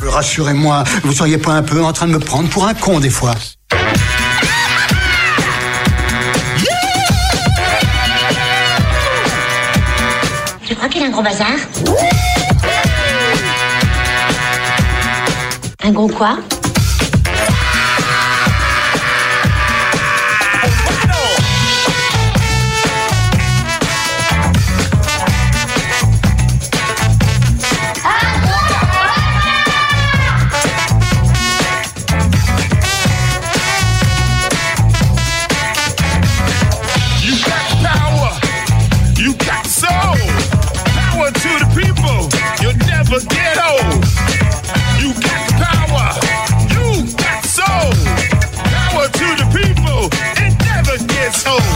Rassurez-moi, vous seriez pas un peu en train de me prendre pour un con des fois? Tu crois qu'il a un gros bazar? Un gros quoi? Get old. You got the power. You got soul. Power to the people. It never gets old.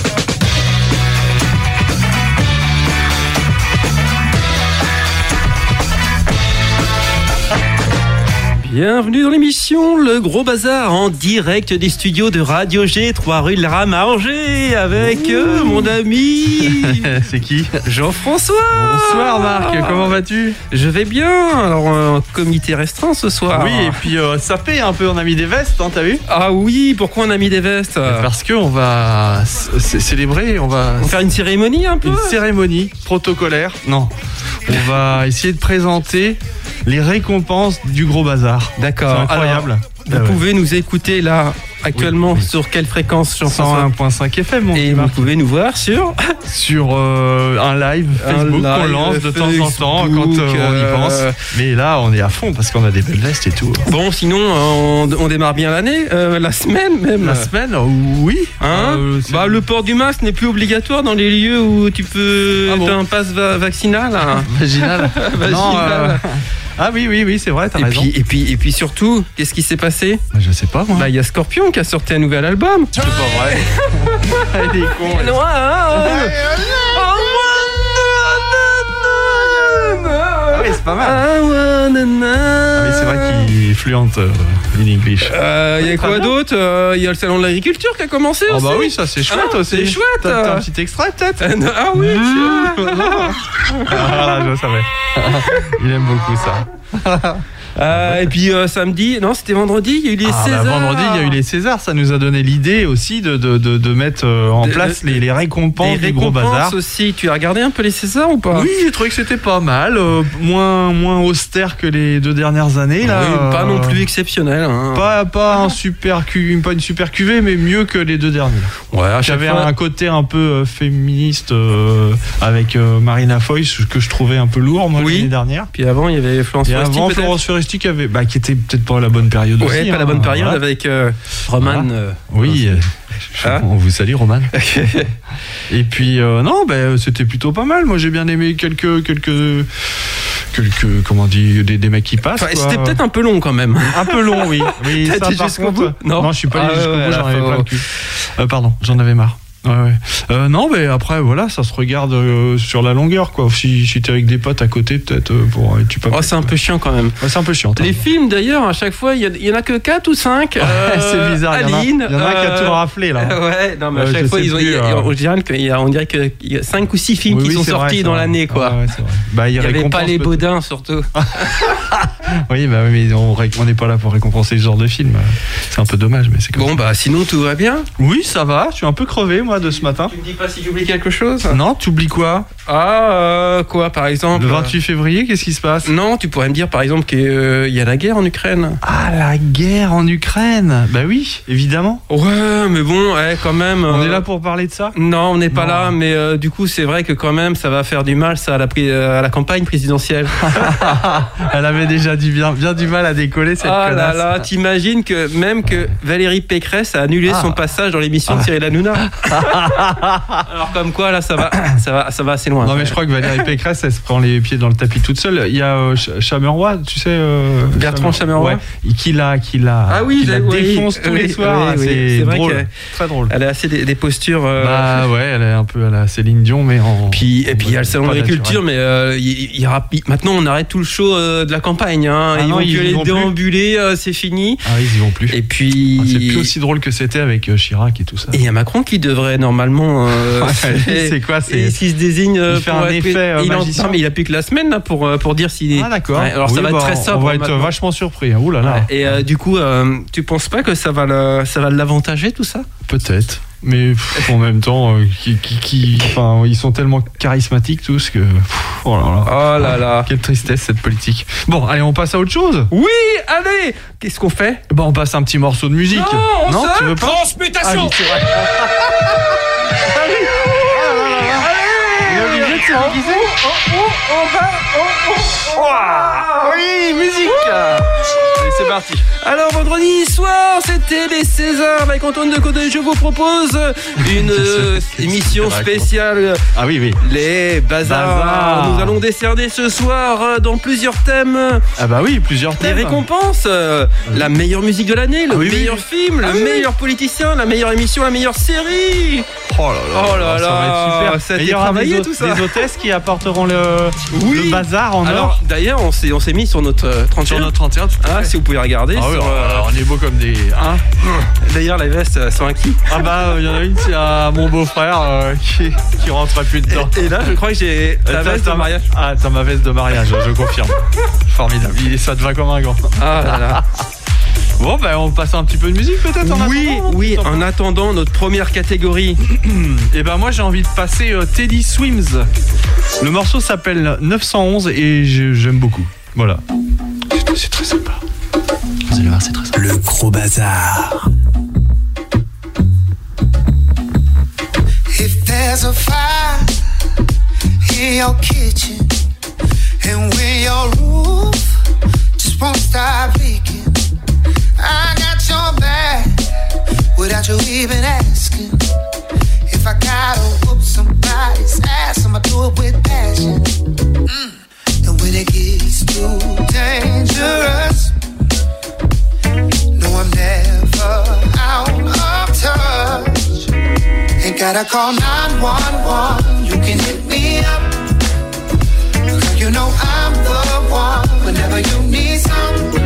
Bienvenue dans l'émission Le Gros Bazar en direct des studios de Radio G, 3 rue de la Rame à Angers, avec mon ami... C'est qui? Jean-François. Bonsoir Marc, comment vas-tu? Je vais bien, alors un comité restreint ce soir. Oui, et puis ça paye un peu, on a mis des vestes, hein, t'as vu? Ah oui, pourquoi on a mis des vestes? Parce qu'on va célébrer, on va faire une cérémonie un peu? Une cérémonie protocolaire, non. On va essayer de présenter les récompenses du Gros Bazar. D'accord. C'est incroyable. Alors, vous pouvez nous écouter là actuellement sur quelle fréquence, Jean-François? 101.5 FM. Et vous pouvez nous voir sur un live Facebook qu'on lance de temps en temps quand on y pense. Mais là, on est à fond parce qu'on a des belles vestes et tout. Bon, sinon, on démarre bien l'année, la semaine même. La semaine, oui. Hein le port du masque n'est plus obligatoire dans les lieux où tu peux t'as un pass vaccinal. Vaginal. Vaginal. Ah oui, c'est vrai, t'as raison. Et puis surtout, qu'est-ce qui s'est passé? Je sais pas, moi. Il y a Scorpion qui a sorti un nouvel album. C'est pas vrai. Il est con. Oui, c'est pas mal. Mais c'est vrai qu'il est fluent in English. Il y a quoi d'autre? Il y a le salon de l'agriculture qui a commencé aussi. Bah oui, ça c'est chouette aussi. C'est chouette. T'as un petit extrait peut-être? Ah oui. Je savais. Il aime beaucoup ça. Et puis samedi, non c'était vendredi, il y a eu les Césars. Vendredi, il y a eu les Césars, ça nous a donné l'idée aussi de mettre en place les récompenses du Gros Bazar. Aussi, tu as regardé un peu les Césars ou pas? Oui, j'ai trouvé que c'était pas mal, moins austère que les 2 dernières années là. Oui, pas non plus exceptionnel. Hein. Pas une super cuvée, mais mieux que les 2 derniers. Ouais, j'avais un côté un peu féministe avec Marina Foïs que je trouvais un peu lourd moi l'année dernière. Puis avant, il y avait Florence Foresti. Qui était peut-être pas la bonne période aussi. Ouais, pas la bonne période avec Roman. Oui, on vous salue Roman. Et puis c'était plutôt pas mal. Moi j'ai bien aimé quelques comment on dit, des mecs qui passent. C'était peut-être un peu long quand même. Un peu long, oui. T'as été jusqu'au bout? Non, je suis pas allé jusqu'au bout, j'en avais plein le cul. Pardon, j'en avais marre. Ouais. Non, mais après, voilà, ça se regarde sur la longueur, quoi. Si t'es avec des potes à côté, peut-être c'est un peu chiant quand même. Ouais, c'est un peu chiant. Les films, d'ailleurs, à chaque fois, il y en a que 4 ou 5. C'est bizarre. Aline, il y en a qui a tout raflé, là. Ouais, non, mais à chaque fois, on dirait qu'il y a 5 ou 6 films qui sont sortis dans l'année, quoi. Ouais, c'est vrai. Il n'y avait pas les Baudins, surtout. Oui, mais on n'est pas là pour récompenser ce genre de film. C'est un peu dommage, mais c'est comme ça. Sinon, tout va bien? Oui, ça va. Je suis un peu crevé, moi, de ce matin. Tu me dis pas si j'oublie quelque chose? Non, tu oublies quoi? Quoi, par exemple? Le 28 février, qu'est-ce qui se passe? Non, tu pourrais me dire, par exemple, qu'il y a la guerre en Ukraine. Ah, la guerre en Ukraine? Bah oui, évidemment. Ouais, mais bon, quand même... On est là pour parler de ça? Non, on n'est pas là, mais du coup, c'est vrai que quand même, ça va faire du mal, ça, à la campagne présidentielle. Elle avait déjà bien du mal à décoller, cette connasse. Là, t'imagines que Valérie Pécresse a annulé son passage dans l'émission de Cyril Hanouna. Alors comme quoi, là, ça va assez loin. Non, mais je crois que Valérie Pécresse, elle se prend les pieds dans le tapis toute seule. Il y a Chameroy, tu sais... Bertrand Chameroy, qui la défonce tous les soirs. C'est drôle, très drôle. Elle a assez des postures... elle est un peu à la Céline Dion, mais en... Et puis il y a le salon de l'agriculture, mais maintenant on arrête tout le show de la campagne. Ils vont plus aller déambuler, c'est fini. Ah, ils y vont plus. Et puis... c'est plus aussi drôle que c'était avec Chirac et tout ça. Et il y a Macron qui devrait normalement... c'est quoi? Est-ce qu'il se désigne Il fait un effet magicien. Non, mais il a plus que la semaine là, pour dire s'il est. Ah d'accord. Ouais, alors ça va être très sobre. On va être vachement surpris. Ouh là là. Ouais. Et du coup, tu penses pas que ça va l'avantager tout ça? Peut-être. Mais en même temps, ils sont tellement charismatiques tous que. Oh là là. Quelle tristesse cette politique. Bon, allez, on passe à autre chose. Oui, allez. Qu'est-ce qu'on fait? Bon, on passe un petit morceau de musique. Non, tu veux pas? Transmutation. Oui, c'est vrai. Oui, musique. Allez, c'est parti. Alors, vendredi soir, c'était les Césars avec Antoine Decaudet. Je vous propose une émission spéciale. Ah oui. Les Bazars. Nous allons décerner ce soir dans plusieurs thèmes. Ah bah oui, plusieurs thèmes. Les récompenses, la meilleure musique de l'année, le meilleur film, le meilleur politicien, la meilleure émission, la meilleure série. Oh là là, ça va être super. Ça a été travaillé tout ça. Des hôtesses qui apporteront le bazar en or. Alors d'ailleurs, on s'est mis sur notre 31. Sur notre 31. Si vous pouvez regarder. Ah oui, on est beau comme des. D'ailleurs, les vestes sont à qui? Ah bah, il y en a une, c'est à mon beau-frère qui rentrerait plus dedans. Et là, je crois que j'ai ta veste de mariage. Ah, t'as ma veste de mariage, je confirme. Formidable. Ça te va comme un gant. Ah là là. Bon, ben on passe un petit peu de musique peut-être en attendant. Oui, en attendant notre première catégorie. Et ben moi j'ai envie de passer Teddy Swims. Le morceau s'appelle 911 et j'aime beaucoup. Voilà. C'est très sympa. Vous allez voir, c'est très sympa. Le gros bazar. If there's a fire in your kitchen and when your roof just won't stop leaking, I got your back without you even asking. If I gotta whoop somebody's ass, I'ma do it with passion. And when it gets too dangerous, no, I'm never out of touch. Ain't gotta call 911, you can hit me up. Girl, you know I'm the one whenever you need something.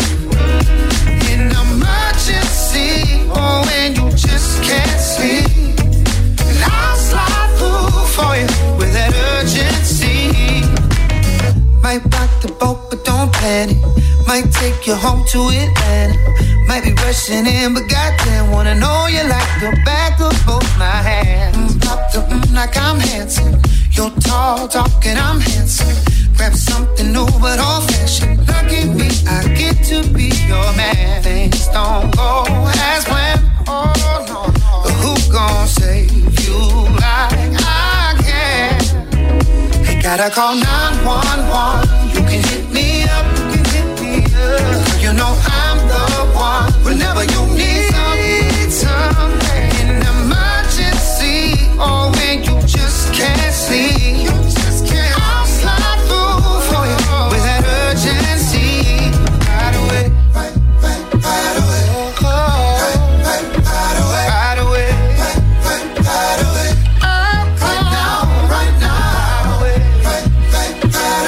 Emergency, or when you just can't sleep, and I'll slide through for you with that urgency. Might rock the boat, but don't panic. Might take you home to Atlanta. Might be rushing in, but goddamn, wanna know you like the back of both my hands. Pop the like I'm handsome. You're tall, dark, and I'm handsome. Grab something new but old-fashioned. Lucky me, I get to be your man. Things don't go as planned. Oh no, but who gon' save you like I can? Ain't gotta call 911. You can hit me up. You can hit me up. You know I'm the one. Whenever you need something, in an emergency, or when you just can't sleep. I'll slide through for you with that urgency. Right away, right away, right away, right away, right away. Right now, right now, right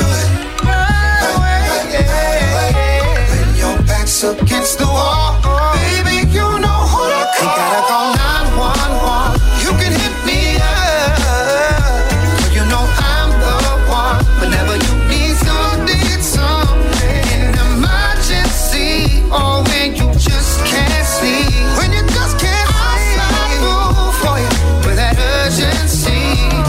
away. When your back's against the wall, baby, you know who to call. Ain't gotta call 911. You can hit me up. You know I'm the one. Whenever you need something, in an emergency, or when you just can't sleep. When you just can't sleep, I'll slide through for you with that urgency.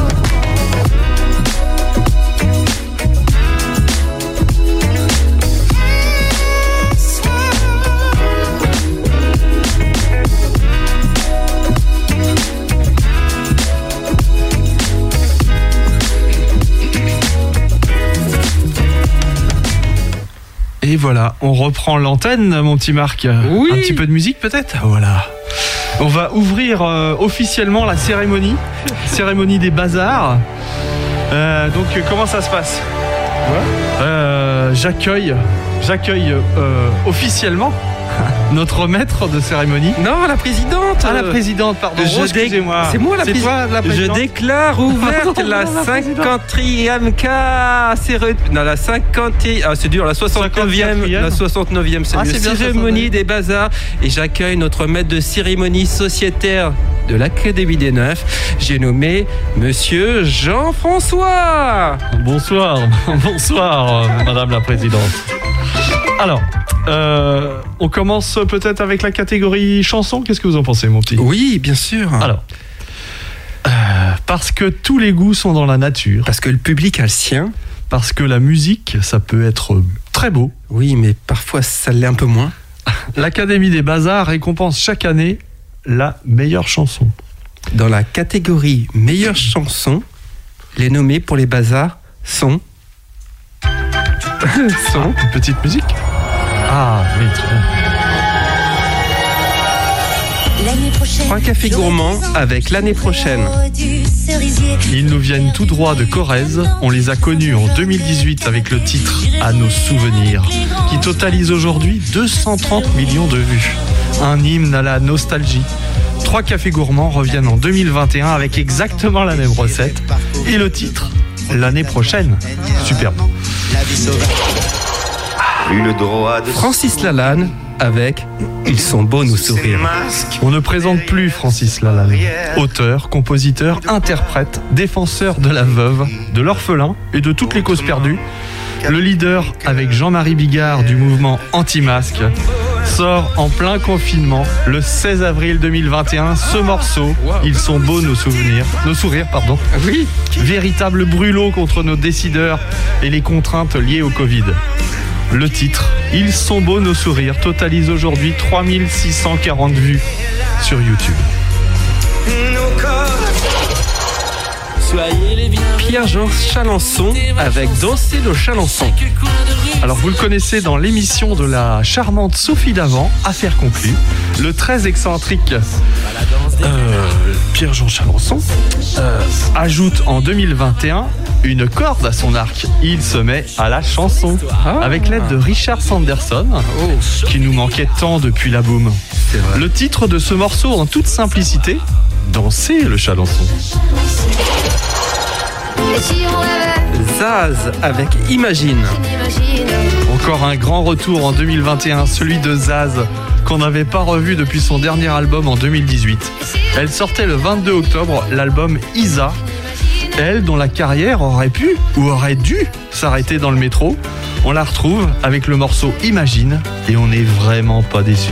Et voilà, on reprend l'antenne, mon petit Marc. Oui. Un petit peu de musique peut-être. Voilà. On va ouvrir officiellement la cérémonie des bazars. Donc comment ça se passe? J'accueille officiellement Notre maître de cérémonie. Non, la présidente. Ah, la présidente, pardon. Excusez-moi. C'est moi la présidente. Je déclare ouverte la 54e la 50e. Ah, c'est dur, la 69e cérémonie des bazars. Et j'accueille notre maître de cérémonie sociétaire de l'Académie des Neufs. J'ai nommé Monsieur Jean-François. Bonsoir, Madame la Présidente. Alors, on commence peut-être avec la catégorie chanson. Qu'est-ce que vous en pensez, mon petit ? Oui, bien sûr. Alors, parce que tous les goûts sont dans la nature. Parce que le public a le sien. Parce que la musique, ça peut être très beau. Oui, mais parfois ça l'est un peu moins. L'Académie des Bazars récompense chaque année la meilleure chanson. Dans la catégorie meilleure chanson, les nommés pour les bazars sont... Une petite musique. Ah oui, très bien. L'année prochaine, 3 cafés gourmands avec l'année prochaine. Ils nous viennent tout droit de Corrèze. On les a connus en 2018 avec le titre « À nos souvenirs » qui totalise aujourd'hui 230 millions de vues. Un hymne à la nostalgie. 3 cafés gourmands reviennent en 2021 avec exactement la même recette et le titre « L'année prochaine ». Superbe. Francis Lalanne avec Ils sont beaux nos sourires. On ne présente plus Francis Lalanne. Auteur, compositeur, interprète, défenseur de la veuve, de l'orphelin et de toutes les causes perdues. Le leader, avec Jean-Marie Bigard du mouvement anti-masque, sort en plein confinement le 16 avril 2021 ce morceau. Ils sont beaux nos sourires. Oui. Véritable brûlot contre nos décideurs et les contraintes liées au Covid. Le titre, Ils sont beaux nos sourires, totalise aujourd'hui 3640 vues sur YouTube. Pierre-Jean Chalençon avec Danser le Chalençon. Alors vous le connaissez dans l'émission de la charmante Sophie Davant, Affaire conclue. Le très excentrique Pierre-Jean Chalençon ajoute en 2021 une corde à son arc. Il se met à la chanson avec l'aide de Richard Sanderson qui nous manquait tant depuis la boom. Le titre de ce morceau en toute simplicité, Danser le Chalençon. Zaz avec Imagine. Encore un grand retour en 2021, celui de Zaz, qu'on n'avait pas revu depuis son dernier album en 2018. Elle sortait le 22 octobre l'album Isa. Elle, dont la carrière aurait pu ou aurait dû s'arrêter dans le métro, on la retrouve avec le morceau Imagine et on n'est vraiment pas déçus.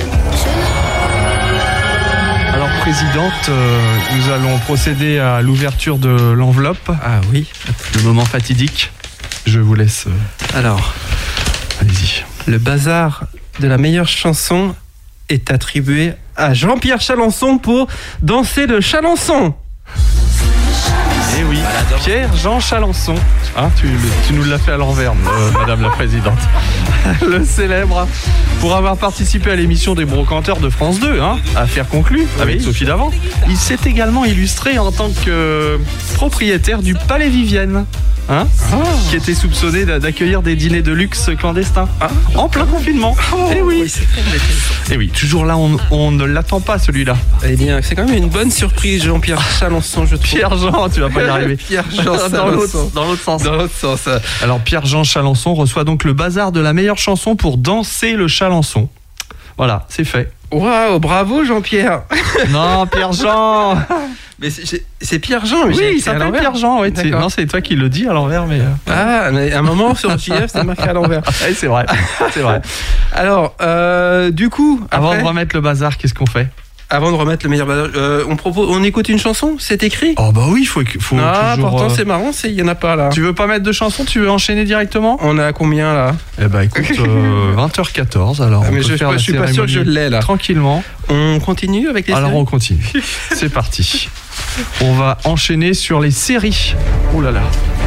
Alors présidente, nous allons procéder à l'ouverture de l'enveloppe. Ah oui. Le moment fatidique. Je vous laisse. Alors, allez-y. Le bazar de la meilleure chanson est attribué à Jean-Pierre Chalençon pour Danser le Chalençon. Eh oui, Pierre-Jean Chalençon. Hein, tu nous l'as fait à l'envers, Madame la Présidente. Le célèbre pour avoir participé à l'émission des brocanteurs de France 2, hein, Affaire conclue, avec Sophie Davant. Il s'est également illustré en tant que propriétaire du Palais Vivienne. Qui était soupçonné d'accueillir des dîners de luxe clandestins en plein confinement. Et oui. Et oui, toujours là, on ne l'attend pas celui-là. Eh bien, c'est quand même une bonne surprise, Jean-Pierre Chalençon, je trouve. Pierre-Jean, tu vas pas y arriver. Pierre-Jean dans l'autre sens. Dans l'autre sens. Alors Pierre-Jean Chalençon reçoit donc le bazar de la meilleure chanson pour Danser le Chalençon. Voilà, c'est fait. Waouh, bravo Jean-Pierre. Non, Pierre-Jean. Mais c'est Pierre-Jean. Mais oui, il s'appelle Pierre-Jean. Ouais, non, c'est toi qui le dis à l'envers. Mais mais à un moment sur le JF, c'est marqué à l'envers. Oui, c'est vrai. C'est vrai. Alors, du coup... Avant de remettre le bazar, qu'est-ce qu'on fait ? Avant de remettre le meilleur bazar, on écoute une chanson ? C'est écrit ? Oh bah oui, faut ah, toujours... pourtant c'est marrant, il y en a pas là. Tu veux pas mettre de chanson ? Tu veux enchaîner directement ? On a combien là ? Eh bah écoute, 20h14, alors on mais peut faire je suis pas sûr que je l'ai là. Tranquillement. On continue avec les séries ? Alors on continue. C'est parti. On va enchaîner sur les séries. Oh là là.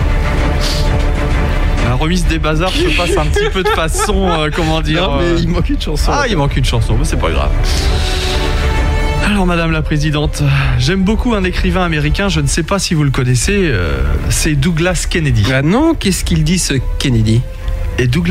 La remise des bazars se passe un petit peu de façon, comment dire... Non mais il manque une chanson. Ah, il manque une chanson, mais c'est pas grave. Alors Madame la Présidente, j'aime beaucoup un écrivain américain, je ne sais pas si vous le connaissez, c'est Douglas Kennedy. Ah non, qu'est-ce qu'il dit ce Kennedy ?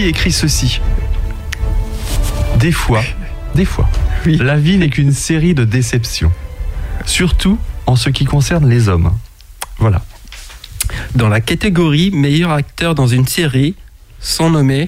Et Douglas Kennedy écrit ceci. Des fois, oui. La vie n'est qu'une série de déceptions. Surtout en ce qui concerne les hommes. Voilà. Dans la catégorie meilleur acteur dans une série, sont nommés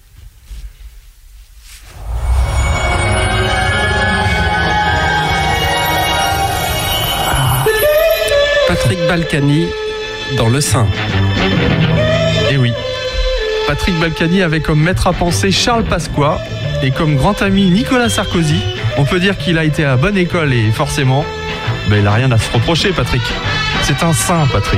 Patrick Balkany dans Le Saint. Eh oui. Patrick Balkany avait comme maître à penser Charles Pasqua et comme grand ami Nicolas Sarkozy. On peut dire qu'il a été à bonne école et forcément, il n'a rien à se reprocher, Patrick. C'est un saint, Patrick.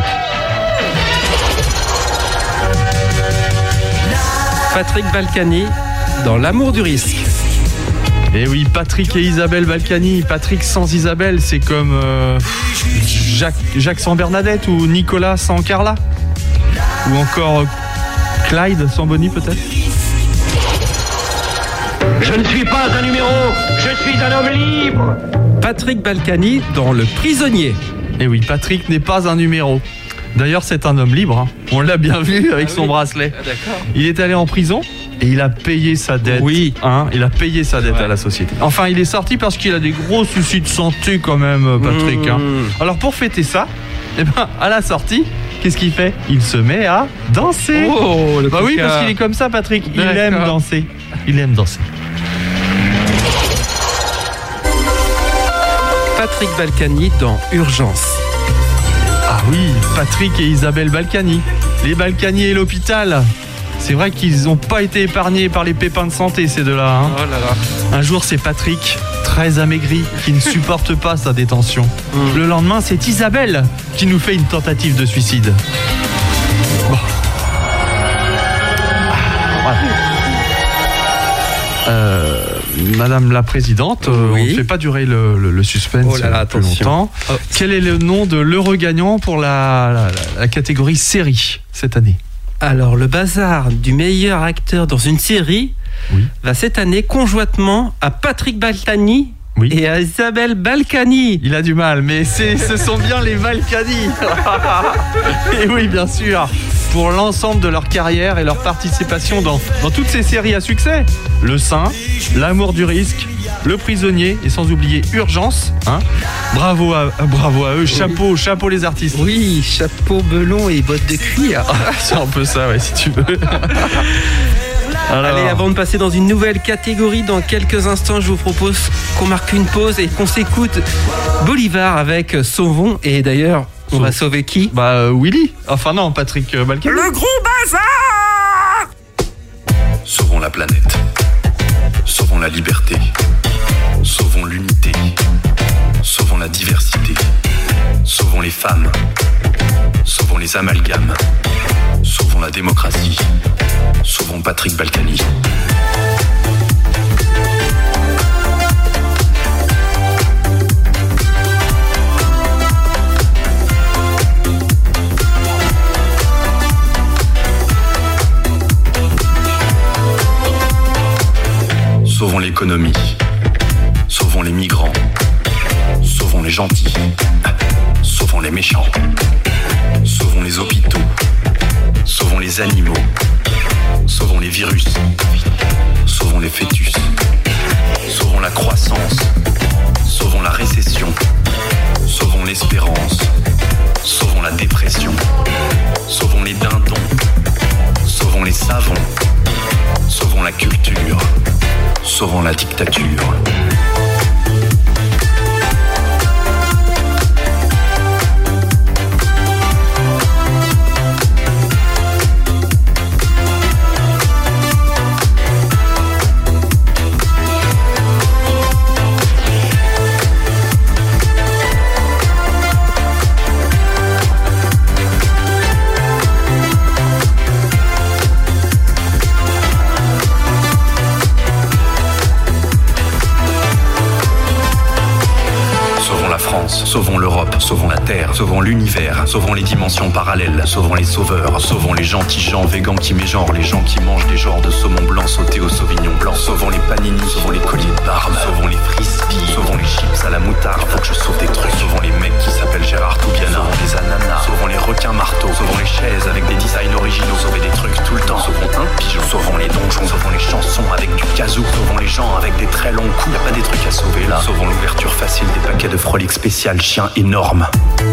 Patrick Balkany dans L'amour du risque. Eh oui, Patrick et Isabelle Balkany. Patrick sans Isabelle, c'est comme Jacques sans Bernadette ou Nicolas sans Carla. Ou encore Clyde sans Bonnie, peut-être. Je ne suis pas un numéro, je suis un homme libre. Patrick Balkany dans Le Prisonnier. Eh oui, Patrick n'est pas un numéro. D'ailleurs, c'est un homme libre. Hein. On l'a bien vu avec son bracelet. Ah, d'accord. Il est allé en prison et il a payé sa dette. Oui. Hein, il a payé sa dette à la société. Enfin, il est sorti parce qu'il a des gros soucis de santé quand même, Patrick. Hein. Alors, pour fêter ça, à la sortie, qu'est-ce qu'il fait? Il se met à danser. Oh, le oui, parce qu'il est comme ça, Patrick. Il aime danser. Il aime danser. Patrick Balkany dans Urgence. Ah oui, Patrick et Isabelle Balkany. Les Balkany et l'hôpital. C'est vrai qu'ils n'ont pas été épargnés par les pépins de santé, ces deux-là. Hein. Oh là là. Un jour, c'est Patrick, très amaigri, qui ne supporte pas sa détention. Le lendemain, c'est Isabelle qui nous fait une tentative de suicide. Bon. Madame la Présidente, on ne fait pas durer le suspense plus longtemps. Oh. Quel est le nom de l'heureux gagnant pour la catégorie série cette année? Alors, le bazar du meilleur acteur dans une série va cette année conjointement à Patrick Balkany et à Isabelle Balkany. Il a du mal, mais ce sont bien les Balkany. Et oui, bien sûr. Pour l'ensemble de leur carrière et leur participation dans toutes ces séries à succès. Le Saint, L'amour du risque, Le Prisonnier et sans oublier Urgence. Hein. Bravo à eux, chapeau les artistes. Oui, chapeau, belon et bottes de cuir. C'est un peu ça, si tu veux. Alors... Allez, avant de passer dans une nouvelle catégorie, dans quelques instants, je vous propose qu'on marque une pause et qu'on s'écoute Bolivar avec Sauvons. Et d'ailleurs, on va sauver qui? Willy. Enfin non, Patrick Balkany. Le gros bazar! Sauvons la planète. Sauvons la liberté. Sauvons l'unité. Sauvons la diversité. Sauvons les femmes. Sauvons les amalgames. Sauvons la démocratie. Sauvons Patrick Balkany. Sauvons l'économie. Sauvons les migrants. Sauvons les gentils. Sauvons les méchants. Sauvons les hôpitaux. Sauvons les animaux. Sauvons les virus. Sauvons les fœtus. Sauvons la croissance. Sauvons la récession. Sauvons l'espérance. Sauvons la dépression. Sauvons les dindons. Sauvons les savons. Sauvons la culture. Sauvons la dictature. Sauvons l'Europe, sauvons la Terre, sauvons l'univers, sauvons les dimensions parallèles, sauvons les sauveurs, sauvons les gentils gens végans qui mégenrent, les gens qui mangent des genres de saumon blanc sauté au sauvignon blanc, sauvons les panini, sauvons les colliers de barbe, sauvons les frisbees, sauvons les chips à la moutarde, faut que je sauve des trucs, sauvons les mecs qui s'appellent Gérard Toubiana, sauvons les ananas, sauvons les requins marteaux, sauvons les chaises avec des designs originaux, sauvons des trucs tout le temps, sauvons un pigeon, sauvons les donjons, sauvons les chansons avec du Kazoo. Sauvons les gens avec des très longs coups. Y'a pas des trucs à sauver là. Sauvons l'ouverture facile des paquets de Frolic spécial chien énorme.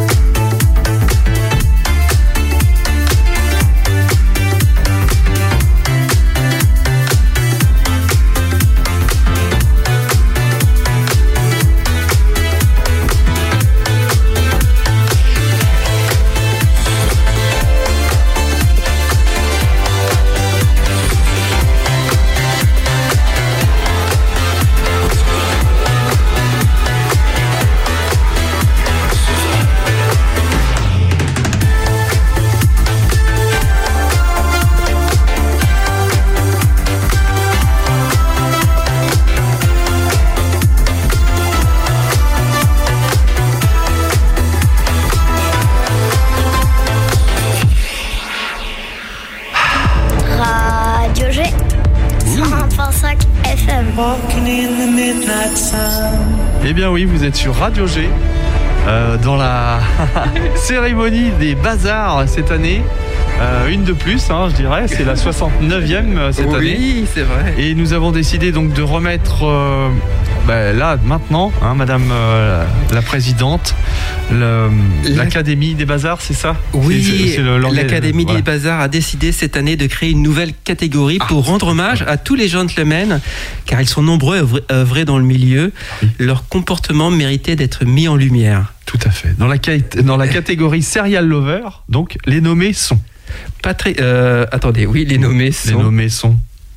Eh bien oui, vous êtes sur Radio G dans la cérémonie des bazars cette année. Une de plus, hein, je dirais, c'est la 69e cette année. Oui, c'est vrai. Et nous avons décidé donc de remettre là maintenant, hein, Madame la présidente, l'Académie des bazars, c'est ça? Oui, l'Académie des bazars a décidé cette année de créer une nouvelle catégorie pour rendre hommage à tous les gentlemen, car ils sont nombreux à œuvrer dans le milieu. Oui. Leur comportement méritait d'être mis en lumière. Tout à fait. Dans la catégorie Serial Lover, donc les nommés sont... attendez, oui, les nommés sont... Les nommés sont...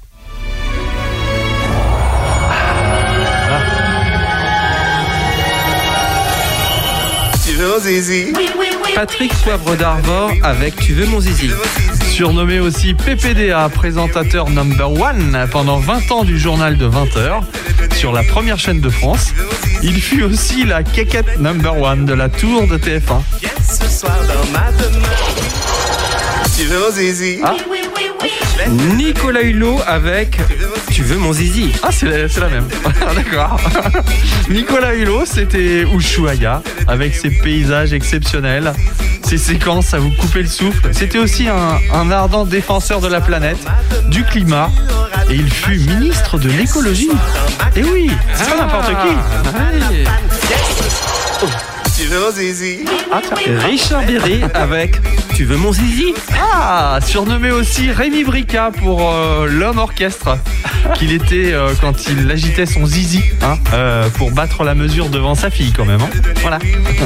Patrick Poivre d'Arvor avec Tu veux mon zizi. Surnommé aussi PPDA, présentateur number one pendant 20 ans du journal de 20h sur la première chaîne de France. Il fut aussi la quéquette number one de la tour de TF1. Nicolas Hulot avec Tu veux mon zizi. Ah, c'est la même. D'accord. Nicolas Hulot, c'était Ushuaïa avec ses paysages exceptionnels, ses séquences à vous couper le souffle. C'était aussi un ardent défenseur de la planète, du climat, et il fut ministre de l'écologie. Et oui, c'est pas n'importe qui. Ouais. Richard Berry avec Tu veux mon zizi. Ah, surnommé aussi Rémi Brica pour l'homme orchestre qu'il était quand il agitait son zizi, hein, pour battre la mesure devant sa fille quand même, hein. Voilà.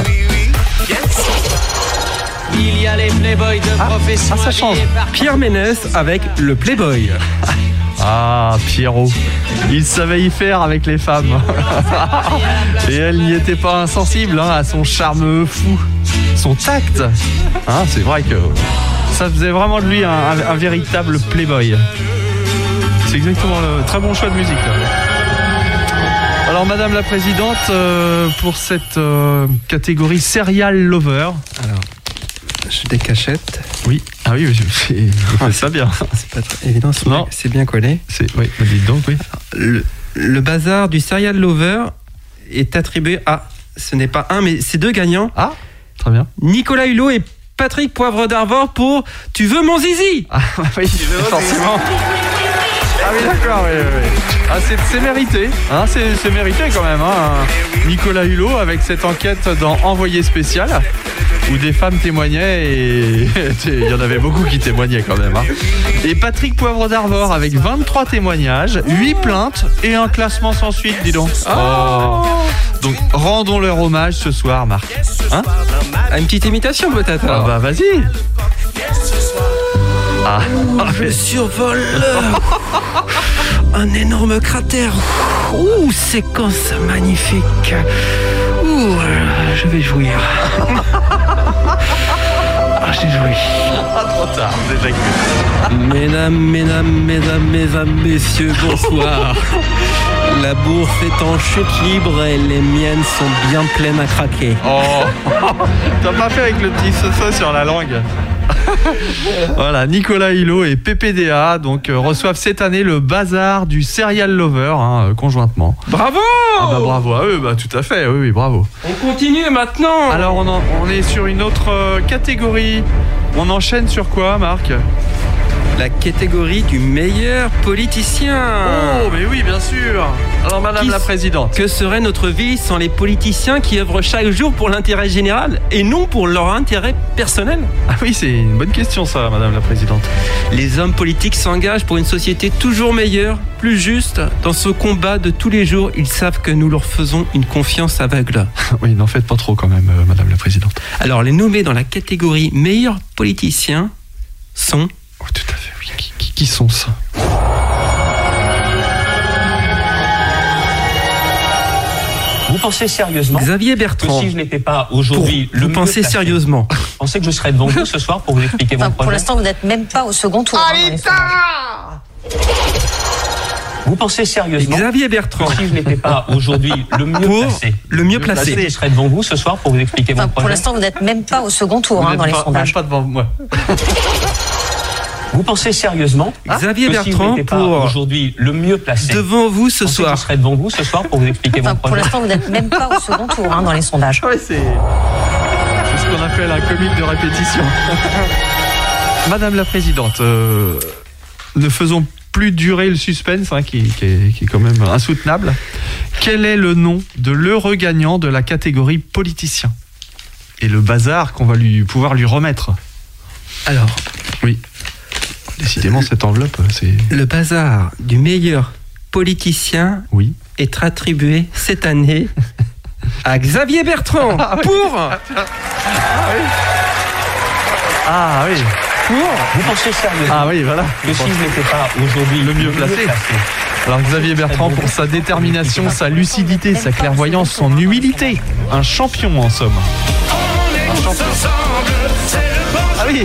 Il y a les Playboys de profession. Ça change. Pierre Ménès avec le Playboy. Ah, Pierrot, il savait y faire avec les femmes. Et elle n'y était pas insensible, hein, à son charme fou, son tact. Hein, c'est vrai que ça faisait vraiment de lui un véritable playboy. C'est exactement le très bon choix de musique, là. Alors, Madame la Présidente, pour cette catégorie Serial Lover... Alors, je décachette. Oui. Ah oui, c'est ça bien. C'est pas très évident, c'est bien collé. Oui, dites donc, oui. Le bazar du Serial Lover est attribué à, ce n'est pas un, mais c'est deux gagnants. Ah, très bien. Nicolas Hulot et Patrick Poivre d'Arvor pour Tu veux mon zizi. Ah oui, forcément. Ah oui, d'accord, oui. Ah, c'est mérité, hein, c'est mérité quand même, hein. Nicolas Hulot avec cette enquête dans Envoyé spécial, où des femmes témoignaient et il y en avait beaucoup qui témoignaient quand même, hein. Et Patrick Poivre d'Arvor avec 23 témoignages, 8 plaintes et un classement sans suite, dis donc. Oh. Donc rendons leur hommage ce soir, Marc. Hein? Une petite imitation peut-être. Ah bah vas-y. Ah. Je survole un énorme cratère. Ouh, séquence magnifique. Ouh, je vais jouir. J'ai joui. Ah, trop tard, déjà que... Mesdames, messieurs, bonsoir. La bourse est en chute libre et les miennes sont bien pleines à craquer. Oh, t'as pas fait avec le petit soso sur la langue. Voilà, Nicolas Hulot et PPDA donc reçoivent cette année le bazar du Serial Lover, hein, conjointement. Bravo! Ah bah bravo à eux, bah tout à fait, oui, bravo. On continue maintenant. Alors on est sur une autre catégorie. On enchaîne sur quoi, Marc? la catégorie du meilleur politicien. Oh, mais oui, bien sûr. Alors, Madame la Présidente. Que serait notre vie sans les politiciens qui œuvrent chaque jour pour l'intérêt général et non pour leur intérêt personnel? Ah oui, c'est une bonne question ça, Madame la Présidente. Les hommes politiques s'engagent pour une société toujours meilleure, plus juste. Dans ce combat de tous les jours, ils savent que nous leur faisons une confiance aveugle. Oui, n'en faites pas trop quand même, Madame la Présidente. Alors, les nommés dans la catégorie meilleur politicien sont... Oh, tout à fait, oui. Qui sont ça? Vous pensez sérieusement Xavier Bertrand. que si je n'étais pas aujourd'hui le mieux Vous pensez placé, sérieusement vous pensez que je serais devant vous ce soir pour vous expliquer mon projet? Pour l'instant, vous n'êtes même pas au second tour. Vous pensez sérieusement Xavier Bertrand. que si je n'étais pas aujourd'hui le mieux placé, je serais devant vous ce soir pour vous expliquer mon projet? Pour l'instant, vous n'êtes même pas au second tour dans les sondages. Même pas devant moi. Vous pensez sérieusement Xavier que Bertrand si je n'étais pas pour aujourd'hui le mieux placé devant vous ce soir. Je serais devant vous ce soir pour vous expliquer mon projet? Pour l'instant, vous n'êtes même pas au second tour dans les sondages. Ouais, c'est ce qu'on appelle un comique de répétition. Madame la Présidente, ne faisons plus durer le suspense, qui est quand même insoutenable. Quel est le nom de l'heureux gagnant de la catégorie politicien? Et le bazar qu'on va pouvoir lui remettre. Alors, oui. Décidément, cette enveloppe, c'est... Le bazar du meilleur politicien est attribué cette année à Xavier Bertrand pour... Ah oui. Vous pensez sérieusement Ah oui, voilà. que si je n'étais pas aujourd'hui le mieux placé. Alors Xavier Bertrand pour sa détermination, sa lucidité, sa clairvoyance, son humilité. Un champion en somme. Un champion. Ah oui.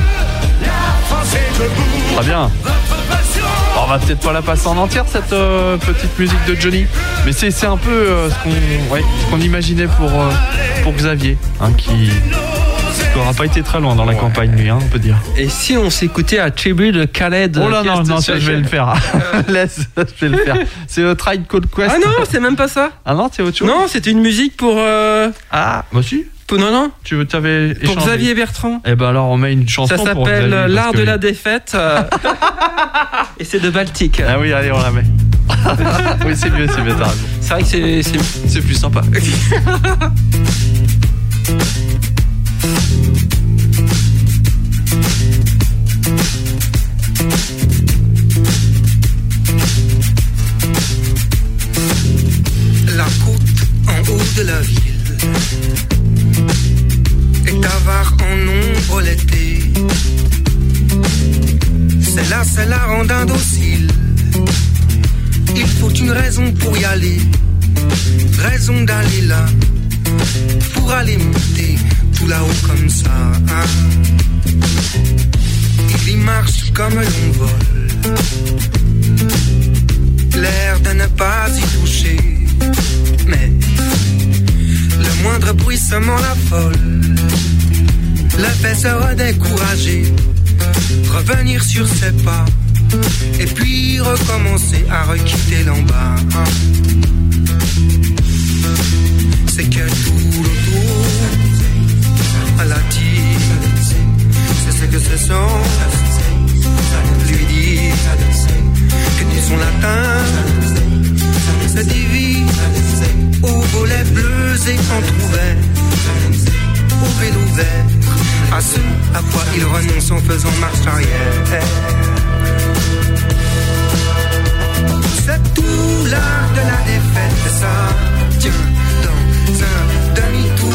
Très bien. On va peut-être pas la passer en entière cette petite musique de Johnny, mais c'est un peu ce qu'on imaginait pour Xavier, qui n'aura pas été très loin dans la campagne lui, on peut dire. Et si on s'écoutait à Tribute de Khaled? Oh là non, ça, je vais le faire. Laisse, je vais le faire. C'est Tribe Called Quest. Ah non, c'est même pas ça. Ah non, c'est autre chose. Non, c'était une musique pour... Ah, bah si. Non. Tu t'avais échangé. Pour Xavier Bertrand. Eh ben alors on met une chanson. Ça s'appelle L'art de la défaite. Et c'est de Baltique. Ah oui, allez, on la met. Oui, c'est mieux, t'as raison. C'est vrai que c'est plus sympa. La côte en haut de la ville est avare en ombre l'été. Celle-là, ça la rend indocile. Il faut une raison pour y aller, raison d'aller là, pour aller monter tout là-haut comme ça. Il y marche comme l'on vole, l'air de ne pas y toucher, mais le moindre bruissement l'affole, le fait se redécourager, revenir sur ses pas, et puis recommencer à requitter l'en bas. C'est que tout l'autour à la tire, c'est ce que ce son lui dit, que du son latin se divise aux volets bleus et entrouverts, au vélo vert, à ce à quoi il renonce en faisant marche arrière. C'est tout l'art de la défaite, ça tient dans un demi-tour,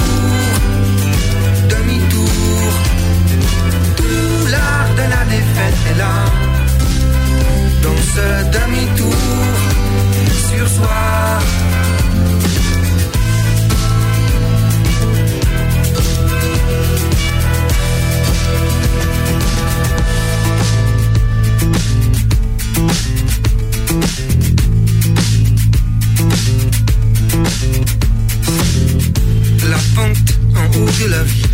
demi-tour. Tout l'art de la défaite est là, dans ce demi-tour, sur soi. La pente en haut de la ville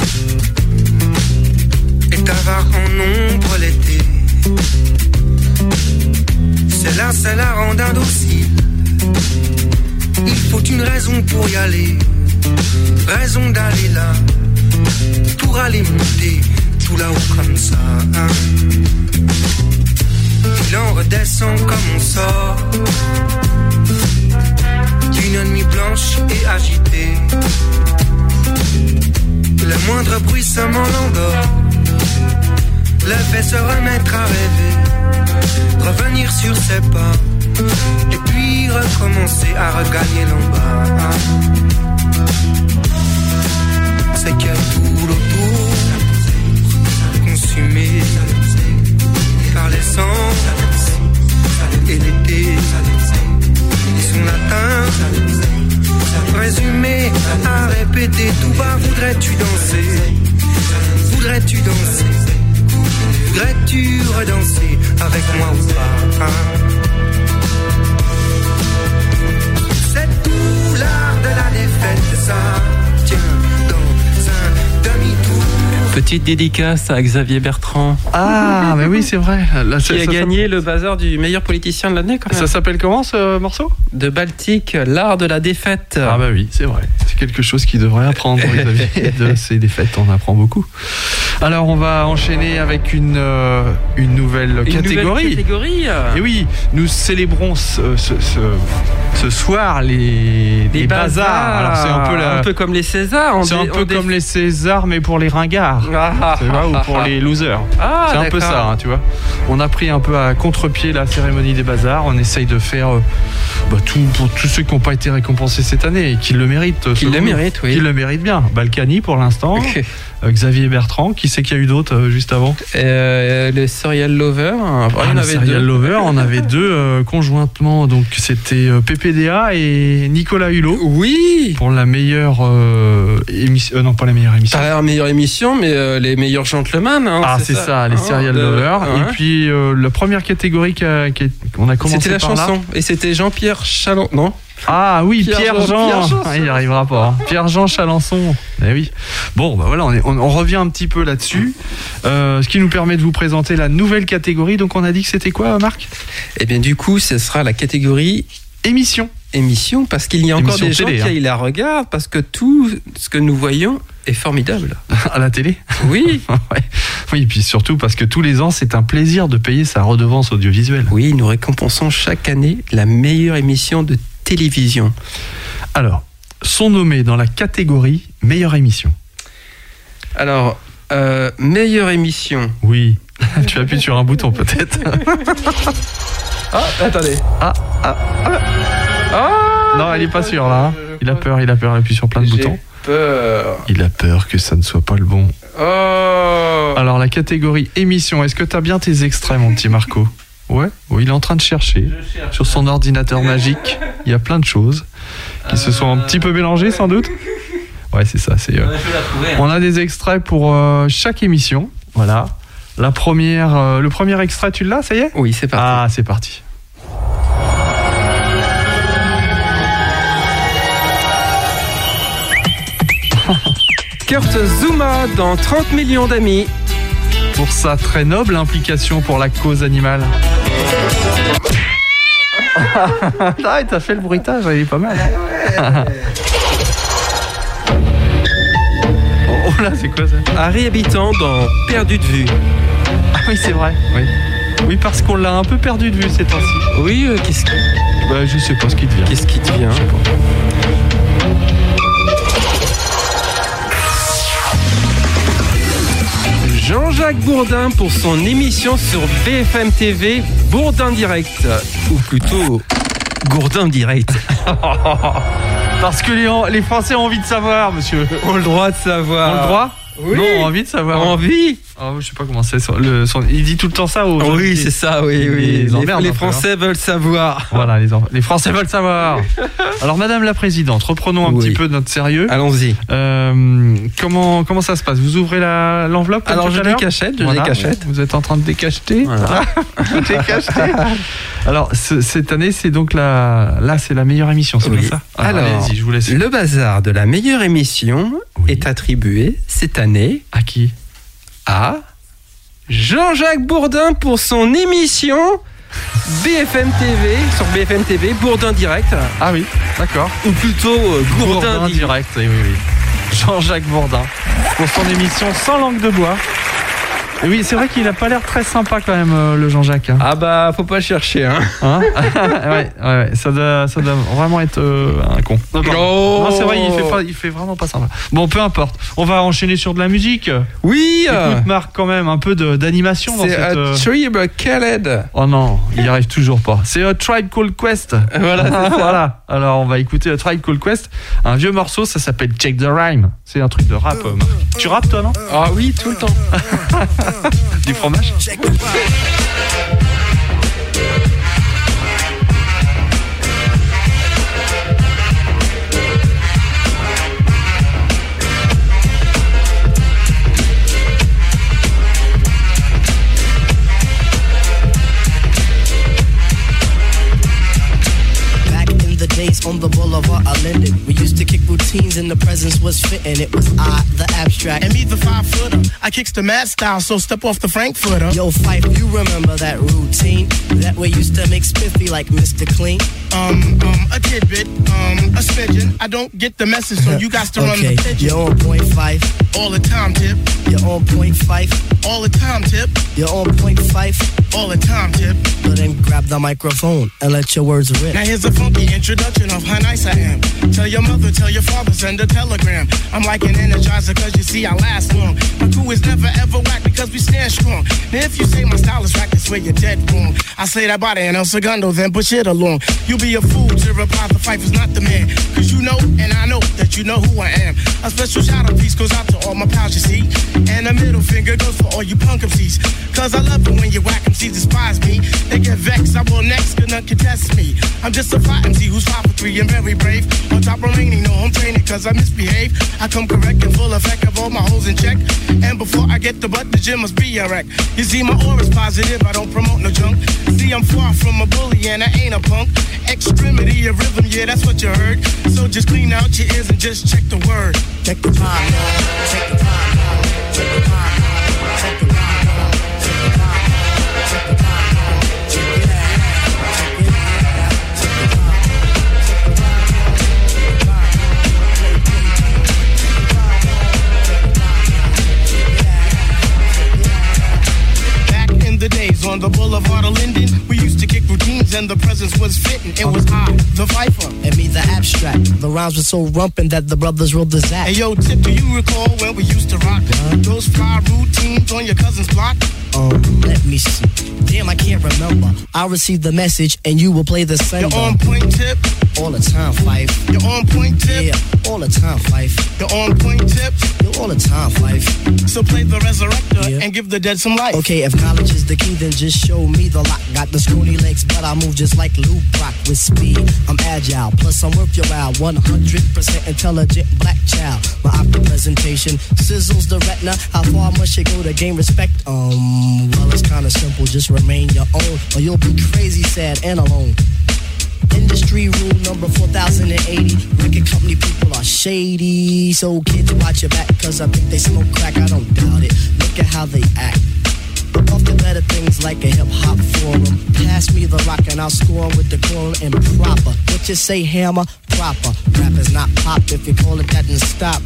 est avare en ombre l'été. Celle-là, ça la rend indocile. Il faut une raison pour y aller, raison d'aller là, pour aller monter tout là-haut comme ça. Il en redescend comme on sort d'une nuit blanche et agitée. Le moindre bruit seulement l'endort, le fait se remettre à rêver, revenir sur ses pas, et puis recommencer à regagner l'en bas. C'est qu'il y a tout l'autour, consumé par l'essence et l'été, et son latin résumé à répéter tout bas. Voudrais-tu danser? Voudrais-tu danser? Voudrais-tu redanser avec moi ou pas? C'est tout l'art de la défaite, ça tient dans un demi-tour. Petite dédicace à Xavier Bertrand. Ah, mais oui, c'est vrai. Là, qui a gagné le bazar du meilleur politicien de l'année, quand même. Ça s'appelle comment, ce morceau? De Baltique, l'art de la défaite. Ah bah oui, c'est vrai. C'est quelque chose qu'il devrait apprendre, Xavier. De ces défaites, on apprend beaucoup. Alors, on va enchaîner avec une nouvelle catégorie. Et oui, nous célébrons ce soir les bazars. Alors, c'est un peu comme les Césars. C'est un peu comme les Césars, mais pour les ringards. Tu vois, ou pour les losers. C'est un peu ça, hein, tu vois. On a pris un peu à contre-pied la cérémonie des bazars. On essaye de faire tout pour tous ceux qui n'ont pas été récompensés cette année et qui le méritent. Qui le méritent, oui. Qui le méritent bien. Balkany pour l'instant. Xavier Bertrand. Qui c'est qu'il y a eu d'autres juste avant? Les Serial Lovers. On avait deux conjointement. Donc c'était PPDA et Nicolas Hulot. Oui. Pour la meilleure émission. Non, pas la meilleure émission. Pas la meilleure émission, mais les meilleurs gentlemen. Hein, c'est ça, les Serial Lovers. Et puis la première catégorie qu'on a commencé c'était la par chanson. Là. Et c'était Jean-Pierre Chalon, non? Ah oui, Pierre-Jean. Il n'y arrivera pas. Hein. Pierre-Jean Chalençon. Eh oui. Bon, bah voilà, on revient un petit peu là-dessus. Ce qui nous permet de vous présenter la nouvelle catégorie. Donc on a dit que c'était quoi, Marc? Eh bien du coup, ce sera la catégorie émission, parce qu'il y a encore des gens qui la regardent, parce que tout ce que nous voyons est formidable. À la télé? Oui. Ouais. Oui, et puis surtout parce que tous les ans, c'est un plaisir de payer sa redevance audiovisuelle. Oui, nous récompensons chaque année la meilleure émission de télévision. Alors, sont nommés dans la catégorie meilleure émission. Alors, meilleure émission. Oui. Tu appuies sur un bouton peut-être. Ah, attendez. Non, elle est pas sûre là. Il a peur, il appuie sur plein de boutons. Peur. Il a peur que ça ne soit pas le bon. Alors, la catégorie émission, est-ce que tu as bien tes extraits, mon petit Marco? Ouais, oui, il est en train de chercher sur son ordinateur magique. Il y a plein de choses qui se sont un petit peu mélangées, sans doute. Ouais, c'est ça. On a des extraits pour chaque émission. Voilà. Le premier extrait, tu l'as, ça y est? Oui, c'est parti. Ah, c'est parti. Kurt Zouma dans 30 millions d'amis. Pour sa très noble implication pour la cause animale. Ah, t'as fait le bruitage, il est pas mal. Oh là, c'est quoi ça? Harry Habitant dans Perdu de vue. Ah oui, c'est vrai. Oui, parce qu'on l'a un peu perdu de vue ces temps-ci. Oui, qu'est-ce qui... je sais pas ce qui devient. Qu'est-ce qui devient? Je sais pas. Jean-Jacques Bourdin pour son émission sur BFM TV, Bourdin Direct. Ou plutôt, Gourdin Direct. Parce que les Français ont envie de savoir, monsieur. Ont le droit de savoir. Ont le droit? Oui. Non, ont envie de savoir. Envie. Oh, je sais pas comment c'est. Il dit tout le temps ça aux gens. Oui, c'est ça, oui. Les Français veulent savoir. Voilà, les Français veulent savoir. Alors, Madame la Présidente, reprenons un petit peu notre sérieux. Allons-y. Comment ça se passe? Vous ouvrez l'enveloppe? Alors, je décachette. Vous êtes en train de décacheter. Voilà. Décacheter. Alors, cette année, c'est donc c'est la meilleure émission, c'est bien ça? Alors, allez-y, je vous laisse. Le bazar de la meilleure émission est attribué cette année à qui? À Jean-Jacques Bourdin pour son émission BFM TV, sur BFM TV, Bourdin Direct. Ah oui, d'accord. Ou plutôt Gourdin Direct. Oui. Jean-Jacques Bourdin pour son émission Sans langue de bois. Et oui, c'est vrai qu'il a pas l'air très sympa quand même, le Jean-Jacques. Hein. Ah bah, faut pas le chercher, hein. Ouais, ça doit vraiment être un con. Non, c'est vrai, il fait vraiment pas sympa. Bon, peu importe. On va enchaîner sur de la musique. Oui. Écoute, Marc, quand même, un peu d'animation dans cette... C'est Tribe Called. Oh non, il y arrive toujours pas. C'est A Tribe Called Quest. Voilà, c'est ça. Voilà. Alors, on va écouter A Tribe Called Quest. Un vieux morceau, ça s'appelle Check the Rhyme. C'est un truc de rap, Marc. Tu rappes, toi, non? Ah oui, tout le temps. Du fromage? On the boulevard I Linden. We used to kick routines and the presence was fitting. It was I, the abstract. And me, the 5-footer. I kicks the mad style, so step off the Frankfurter. Yo, Fife, you remember that routine? That way used to make spiffy like Mr. Clean? A tidbit, a smidgen. I don't get the message, so you got to run the pigeon. You're on point, Fife. All the time, Tip. You're on point, Fife. All the time, Tip. You're on point, Fife. All the time, Tip. So then grab the microphone and let your words rip. Now here's a funky introduction of how nice I am. Tell your mother, tell your father, send a telegram. I'm like an energizer cause you see I last long. My crew is never ever whack because we stand strong. Now if you say my style is whack, that's where you're dead wrong. I say that body and El Segundo, then push it along. You be a fool to reply the fight is not the man. Cause you know and I know that you know who I am. A special shout out piece goes out to all my pals you see. And a middle finger goes for all you punk MCs. Cause I love it when you whack MCs despise me. They get vexed, I will next, cause none can test me. I'm just a fly MC who's 5'3" and very brave. On top remaining, no home training cause I misbehave. I come correct and full effect of all my hoes in check. And before I get the butt, the gym must be a wreck. You see my aura's positive, I don't promote no junk. See I'm far from a bully and I ain't a punk. Extremity of rhythm, yeah that's what you heard. So just clean out your ears and just check the word. Check the time, check the time, check the time, check the time, check the time, check the time. The days on the boulevard of Linden, we used to kick routines and the presence was fitting. It was I, the Viper, and me, the abstract. The rhymes were so rumpin' that the brothers rolled the zap. Hey yo, Tip, do you recall when we used to rock those fly routines on your cousin's block? Let me see. Damn, I can't remember. I'll receive the message and you will play the sender. You're on point, Tip. All the time, Fife. You're on point, Tip. Yeah, all the time, Fife. You're on point, Tip. You're all the time, Fife. So play the resurrector and give the dead some life. Okay, if knowledge is the key, then just show me the lock. Got the scrawny legs, but I move just like Luke Rock with speed. I'm agile, plus I'm worth your while. 100% intelligent black child. My optic presentation sizzles the retina. How far must you go to gain respect? Well, it's kinda simple, just remain your own, or you'll be crazy, sad, and alone. Industry rule number 4080. Record company people are shady. So kids, watch your back, cause I think they smoke crack, I don't doubt it. Look at how they act. But often better things like a hip-hop forum. Pass me the rock and I'll score with the decorum and proper. What you say, hammer? Proper. Rap is not pop, if you call it that, then stop.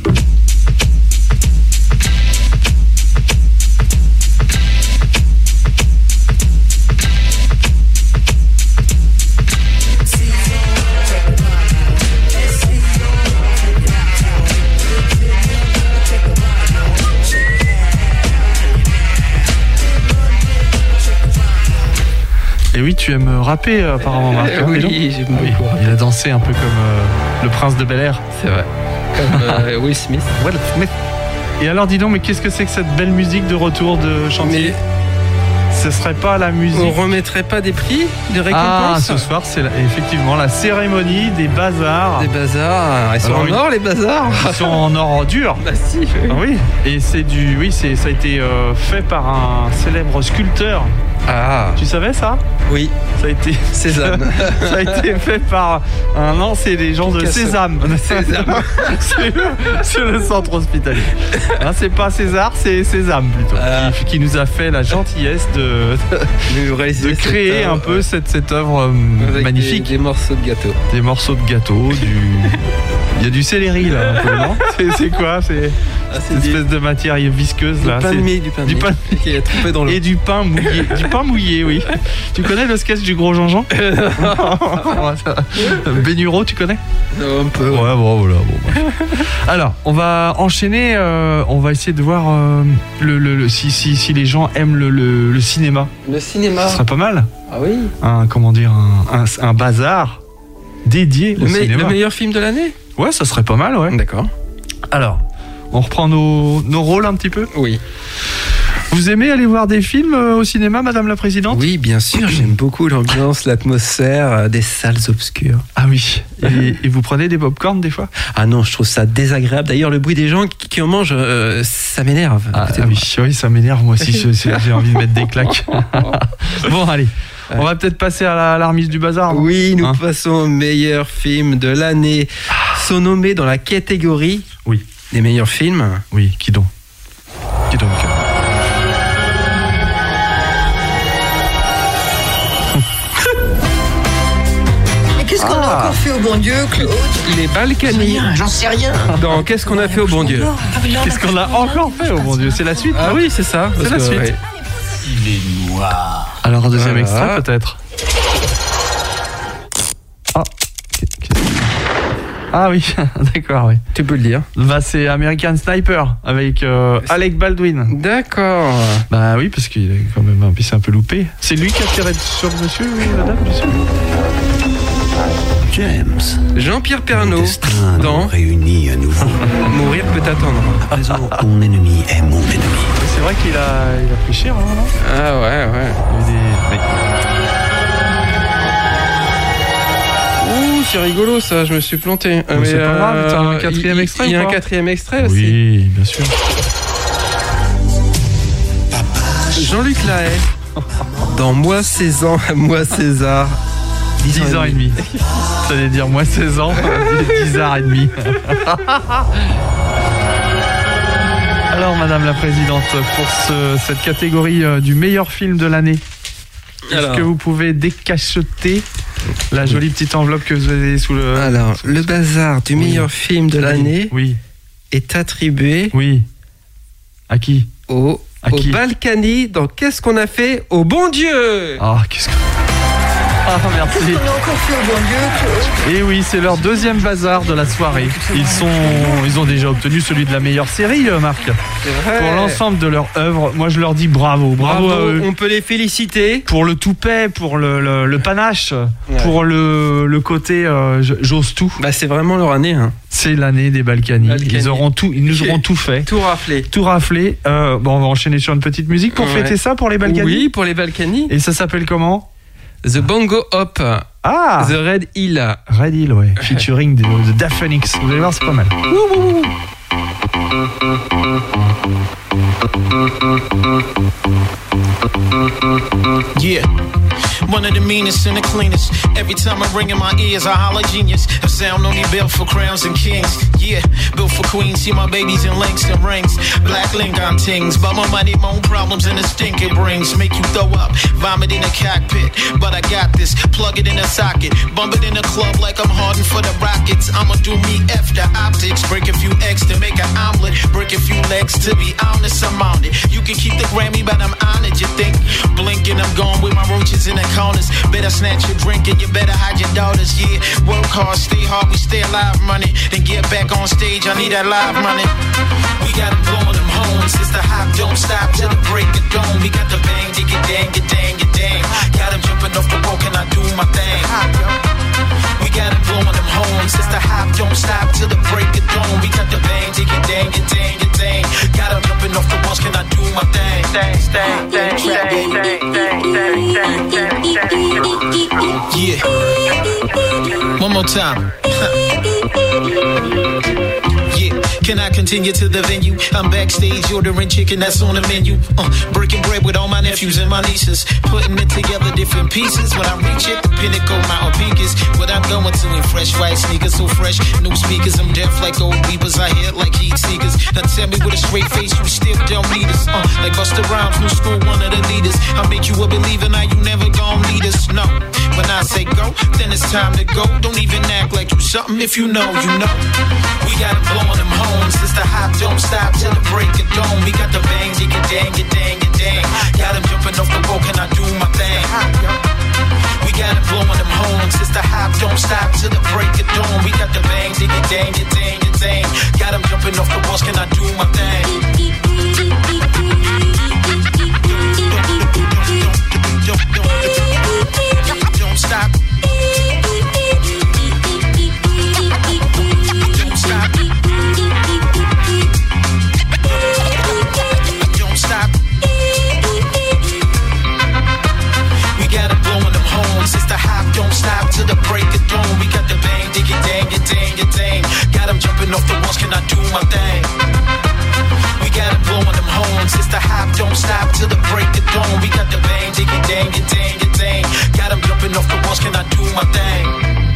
Et oui, tu aimes rapper apparemment, Marc. Oui, j'aime beaucoup. Il a dansé un peu comme le prince de Bel-Air. C'est vrai. Comme Will Smith. Will Smith. Et alors, dis donc, mais qu'est-ce que c'est que cette belle musique de retour de chantier? Ce serait pas la musique. On remettrait pas des prix, des récompenses? Ah, ce soir, c'est effectivement la cérémonie des bazars. Des bazars. Ils sont en or, les bazars? Ils sont en or dur. Massif. Oui. Et c'est ça a été fait par un célèbre sculpteur Ah. Tu savais ça? Oui. Ça a été Cézanne. Ça a été fait par c'est les gens de Sésame. C'est le centre hospitalier. C'est pas César, c'est Sésame plutôt. Qui nous a fait la gentillesse de créer un peu cette œuvre magnifique. Des morceaux de gâteau. Des morceaux de gâteau, il y a du céleri là un peu, non? C'est quoi? C'est une espèce de matière visqueuse là. Du pain de mie qui est trempé dans l'eau. Et du pain mouillé. Du pain mouillé, oui. Tu connais le sketch du gros Jean-Jean? Bénureau, tu connais? Un peu. Ouais, bon, voilà. Alors, on va enchaîner. On va essayer de voir si les gens aiment le cinéma. Le cinéma. Ce serait pas mal. Ah oui. Un bazar dédié au cinéma. Le meilleur film de l'année? Ouais, ça serait pas mal, ouais. D'accord. Alors, on reprend nos rôles un petit peu? Oui. Vous aimez aller voir des films au cinéma, Madame la Présidente? Oui, bien sûr, j'aime beaucoup l'ambiance, l'atmosphère des salles obscures. Ah oui, et vous prenez des pop-corn des fois? Ah non, je trouve ça désagréable. D'ailleurs, le bruit des gens qui en mangent, ça m'énerve. Oui, ça m'énerve, moi aussi, j'ai envie de mettre des claques. Bon, allez. On va peut-être passer à la remise du bazar. Oui, nous passons au meilleur film de l'année. Sont nommés dans la catégorie des meilleurs films. Oui, qui donc? Qu'est-ce qu'on a encore fait au bon Dieu, Claude? Les Balkany. J'en sais rien. Dans Qu'est-ce qu'on a fait au bon Dieu? Qu'est-ce qu'on a encore fait au bon Dieu? C'est la suite? Ah oui, c'est ça. C'est la suite. Ouais. Il est noir. Alors, un deuxième extrait peut-être. Ah oui, d'accord, oui. Tu peux le dire. C'est American Sniper avec Alec Baldwin. D'accord. Bah oui, parce qu'il est quand même un peu loupé. C'est lui qui a tiré sur le monsieur ou la dame, je sais. James. Jean-Pierre Pernaut dans Réunis à nouveau. Mourir peut attendre. À présent, mon ennemi est mon ennemi. C'est vrai qu'il a pris cher, non? Ah ouais. Oui. Ouh, c'est rigolo ça, je me suis planté. Mais c'est pas grave, t'as un quatrième extrait? Il y a un quatrième extrait aussi. Oui, bien sûr. Jean-Luc Lahaye dans Moi 16 ans, moi César. 10 ans et demi. Ça veut dire moi 16 ans, 10 heures et demie. Alors, Madame la Présidente, pour cette catégorie du meilleur film de l'année, est-ce que vous pouvez décacheter la jolie petite enveloppe que vous avez sous le... Alors, le bazar du meilleur film de l'année est attribué... Oui. À qui? Au Balkany dans Qu'est-ce qu'on a fait au bon Dieu? Ah, qu'est-ce que... Ah, merci. Qu'est-ce qu'on a encore fait au bon Dieu, Claude? Et oui, c'est leur deuxième bazar de la soirée. Ils ont déjà obtenu celui de la meilleure série, Marc. C'est vrai. Pour l'ensemble de leur œuvre, moi je leur dis bravo à eux. On peut les féliciter. Pour le toupet, pour le panache, pour le côté j'ose tout. Bah, c'est vraiment leur année. Hein. C'est l'année des Balkany. Ils nous auront tout fait. Tout raflé. Bon, on va enchaîner sur une petite musique pour fêter ça pour les Balkany. Oui, pour les Balkany. Et ça s'appelle comment? The Bongo Hop. Ah, The Red Hill. Red Hill, ouais. Featuring de Da Phoenix. Vous allez voir, c'est pas mal. Yeah. One of the meanest and the cleanest. Every time I ring in my ears, I holler genius. A sound only built for crowns and kings. Yeah, built for queens. See my babies in links and rings. Black link on tings. But my money, more problems and the stink it brings. Make you throw up, vomit in a cockpit. But I got this. Plug it in a socket. Bump it in a club like I'm Harden for the Rockets. I'ma do me F the optics. Break a few eggs to make an omelet. Break a few legs to be honest, I'm on it. You can keep the Grammy, but I'm honored, you think? Blinking, I'm gone with my roaches in the corners. Better snatch your drink and you better hide your daughters, yeah. Work hard, stay hard, we stay alive, money. Then get back on stage, I need that live money. We got them blowing them horns. It's the hop, don't stop till the break of dawn. We got the bang, dig it, dang, it, dang, it, dang. Got them jumping off the rope, can I do my thing? We got them blowing them horns. It's the hop, don't stop till the break of dawn. We got the bang, dig it, dang, it, dang, it, dang. Got them jumping off the walls, can I do my thing? Yeah. One more time. Yeah. Can I continue to the venue? I'm backstage ordering chicken that's on the menu. Breaking bread with all my nephews and my nieces. Putting it together different pieces. When I reach it, the pinnacle, Mountain Peak is what I'm going to in fresh white sneakers. So fresh, new speakers. I'm deaf like old beepers. I hear it like heat seekers. Now tell me with a straight face, you still don't need us. Like Busta Rhymes, new school, one of the leaders. I'll make you a believer, now you never gon' need us. No, when I say go, then it's time to go. Don't even act like you something if you know, you know. We got it blowing them homes. It's the hop, don't stop till the break of dawn. We got the bang, digga, dang, it, dang, it, dang. Got them jumping off the wall, can I do my thing? We got it blowing them homes. It's the hop, don't stop till the break of dawn. We got the bang, digga, dang, it, dang, it, dang. Got them jumping off the walls, can I do my thing? Don't stop. Don't stop. Don't stop. We got it blowing them horns. It's the hop, don't stop till the break of dawn. We got the bang, dig it, dang it, dang it, dang. Got them jumping off the walls, can I do my thing? We got it blowing them horns. It's the hop, don't stop till the break of dawn. We got the bang, dig it, dang it, dang it, dang. Got them jumping off the walls, can I do my thing?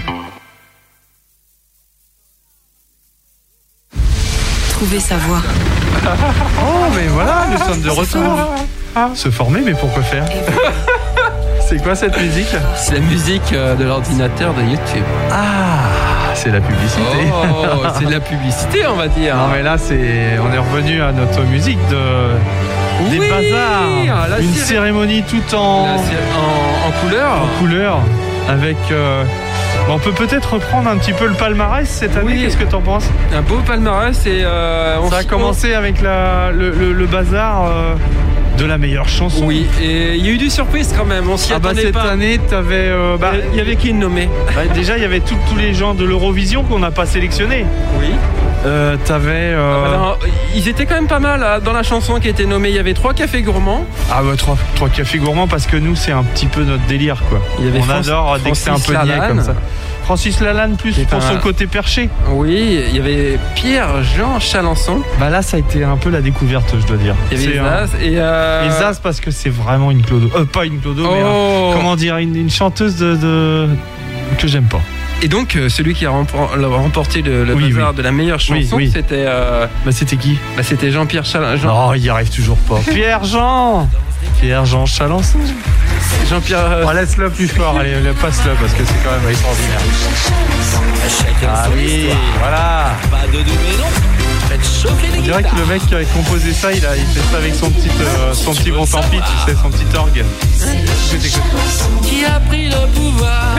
Trouver sa voie. Oh, mais voilà, nous sommes de retour. Se former, mais pourquoi faire? C'est quoi cette musique? C'est la musique de l'ordinateur de YouTube. Ah, c'est la publicité. Oh, c'est de la publicité, on va dire. Non, mais là, on est revenu à notre musique des bazars. Une cérémonie tout en couleur. En couleur, avec... on peut peut-être reprendre un petit peu le palmarès cette année. Oui. Qu'est-ce que t'en penses? Un beau palmarès et ça a commencé avec le bazar de la meilleure chanson. Oui, et il y a eu des surprises quand même. On s'y attendait pas. Cette année, t'avais. Il y avait qui de nommé? Déjà, il y avait tous les gens de l'Eurovision qu'on n'a pas sélectionnés. Oui. T'avais. Ils étaient quand même pas mal dans la chanson qui était nommée. Il y avait 3 cafés gourmands. Ah bah 3 cafés gourmands parce que nous c'est un petit peu notre délire quoi. On adore dès que c'est un peu niais comme ça. Francis Lalanne plus pour son côté perché. Oui, il y avait Pierre-Jean Chalençon. Bah là ça a été un peu la découverte je dois dire. Il y avait Zaz et Zaz parce que c'est vraiment une clodo. Pas une clodo mais comment dire une chanteuse que j'aime pas. Et donc celui qui a remporté le bazar de la meilleure chanson, c'était... c'était qui? C'était Jean-Pierre Chalençon. Non, il y arrive toujours pas. Pierre-Jean Chalençon. Jean-Pierre... laisse-le plus fort, allez, passe-le parce que c'est quand même extraordinaire. Ah oui, voilà. Pas de doublé non. On dirait que le mec qui a composé ça, il fait ça avec son petit bon tant pis, tu sais, son petit orgue. Qui a pris le pouvoir?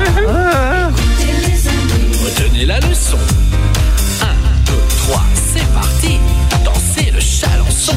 Retenez la leçon. 1, 2, 3, c'est parti. Dansez le Chalençon.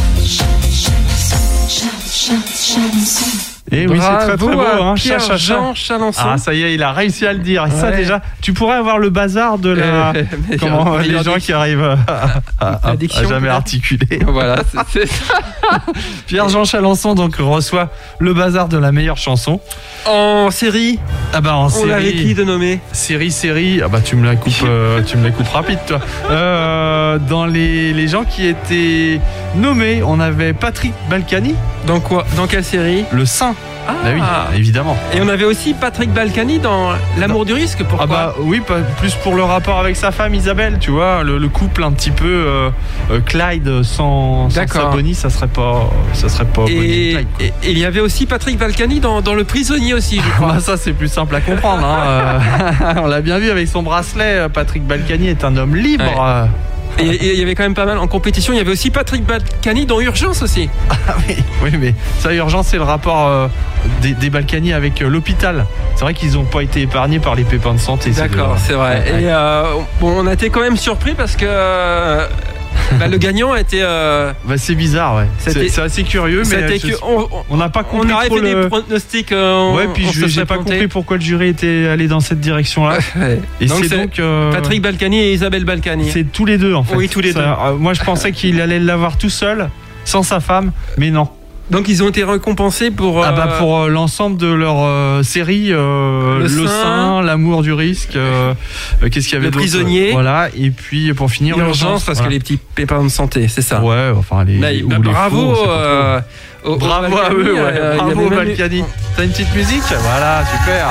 Et oui, c'est très très beau, hein. Pierre-Jean Chalençon. Ah, ça y est, il a réussi à le dire. Et ça, déjà, tu pourrais avoir le bazar de la. Comment les gens qui arrivent à jamais articuler. Voilà, c'est ça. Pierre-Jean Chalençon donc reçoit le bazar de la meilleure chanson. En série. Ah bah en série. On avait qui de nommer? Série. Ah bah tu me la coupes rapide toi. Dans les gens qui étaient nommés, on avait Patrick Balkany. Dans quoi? Dans quelle série? Le Saint. Ah oui, évidemment. Et on avait aussi Patrick Balkany dans L'amour du risque. Pourquoi? Ah bah oui, plus pour le rapport avec sa femme Isabelle, tu vois, le couple un petit peu Clyde sans Bonnie, ça serait pas Bonnie Clyde. Et il y avait aussi Patrick Balkany dans Le Prisonnier aussi, je crois. Ça c'est plus simple à comprendre. Hein. On l'a bien vu avec son bracelet. Patrick Balkany est un homme libre. Ouais. Et il y avait quand même pas mal en compétition. Il y avait aussi Patrick Balkany dans Urgence aussi. Ah oui, mais ça, Urgence, c'est le rapport des Balkany avec l'hôpital. C'est vrai qu'ils n'ont pas été épargnés par les pépins de santé. D'accord, c'est vrai. Ouais. Et on a été quand même surpris parce que le gagnant était. C'est bizarre, ouais. C'est assez curieux, mais on n'a pas compris. On aurait fait des pronostics. Puis j'ai pas compris pourquoi le jury était allé dans cette direction-là. Et donc c'est Patrick Balkany et Isabelle Balkany. C'est tous les deux en fait. Oui, tous les deux. Moi je pensais qu'il allait l'avoir tout seul, sans sa femme, mais non. Donc ils ont été récompensés pour... pour l'ensemble de leur série, le sein, l'amour du risque, qu'est-ce qu'il y avait d'autre ? Le prisonnier. Voilà, et puis pour finir... L'urgence, parce que les petits pépins de santé, c'est ça. Ouais, enfin les... bravo bravo à eux, bravo Balkany. T'as une petite musique ? Voilà, super.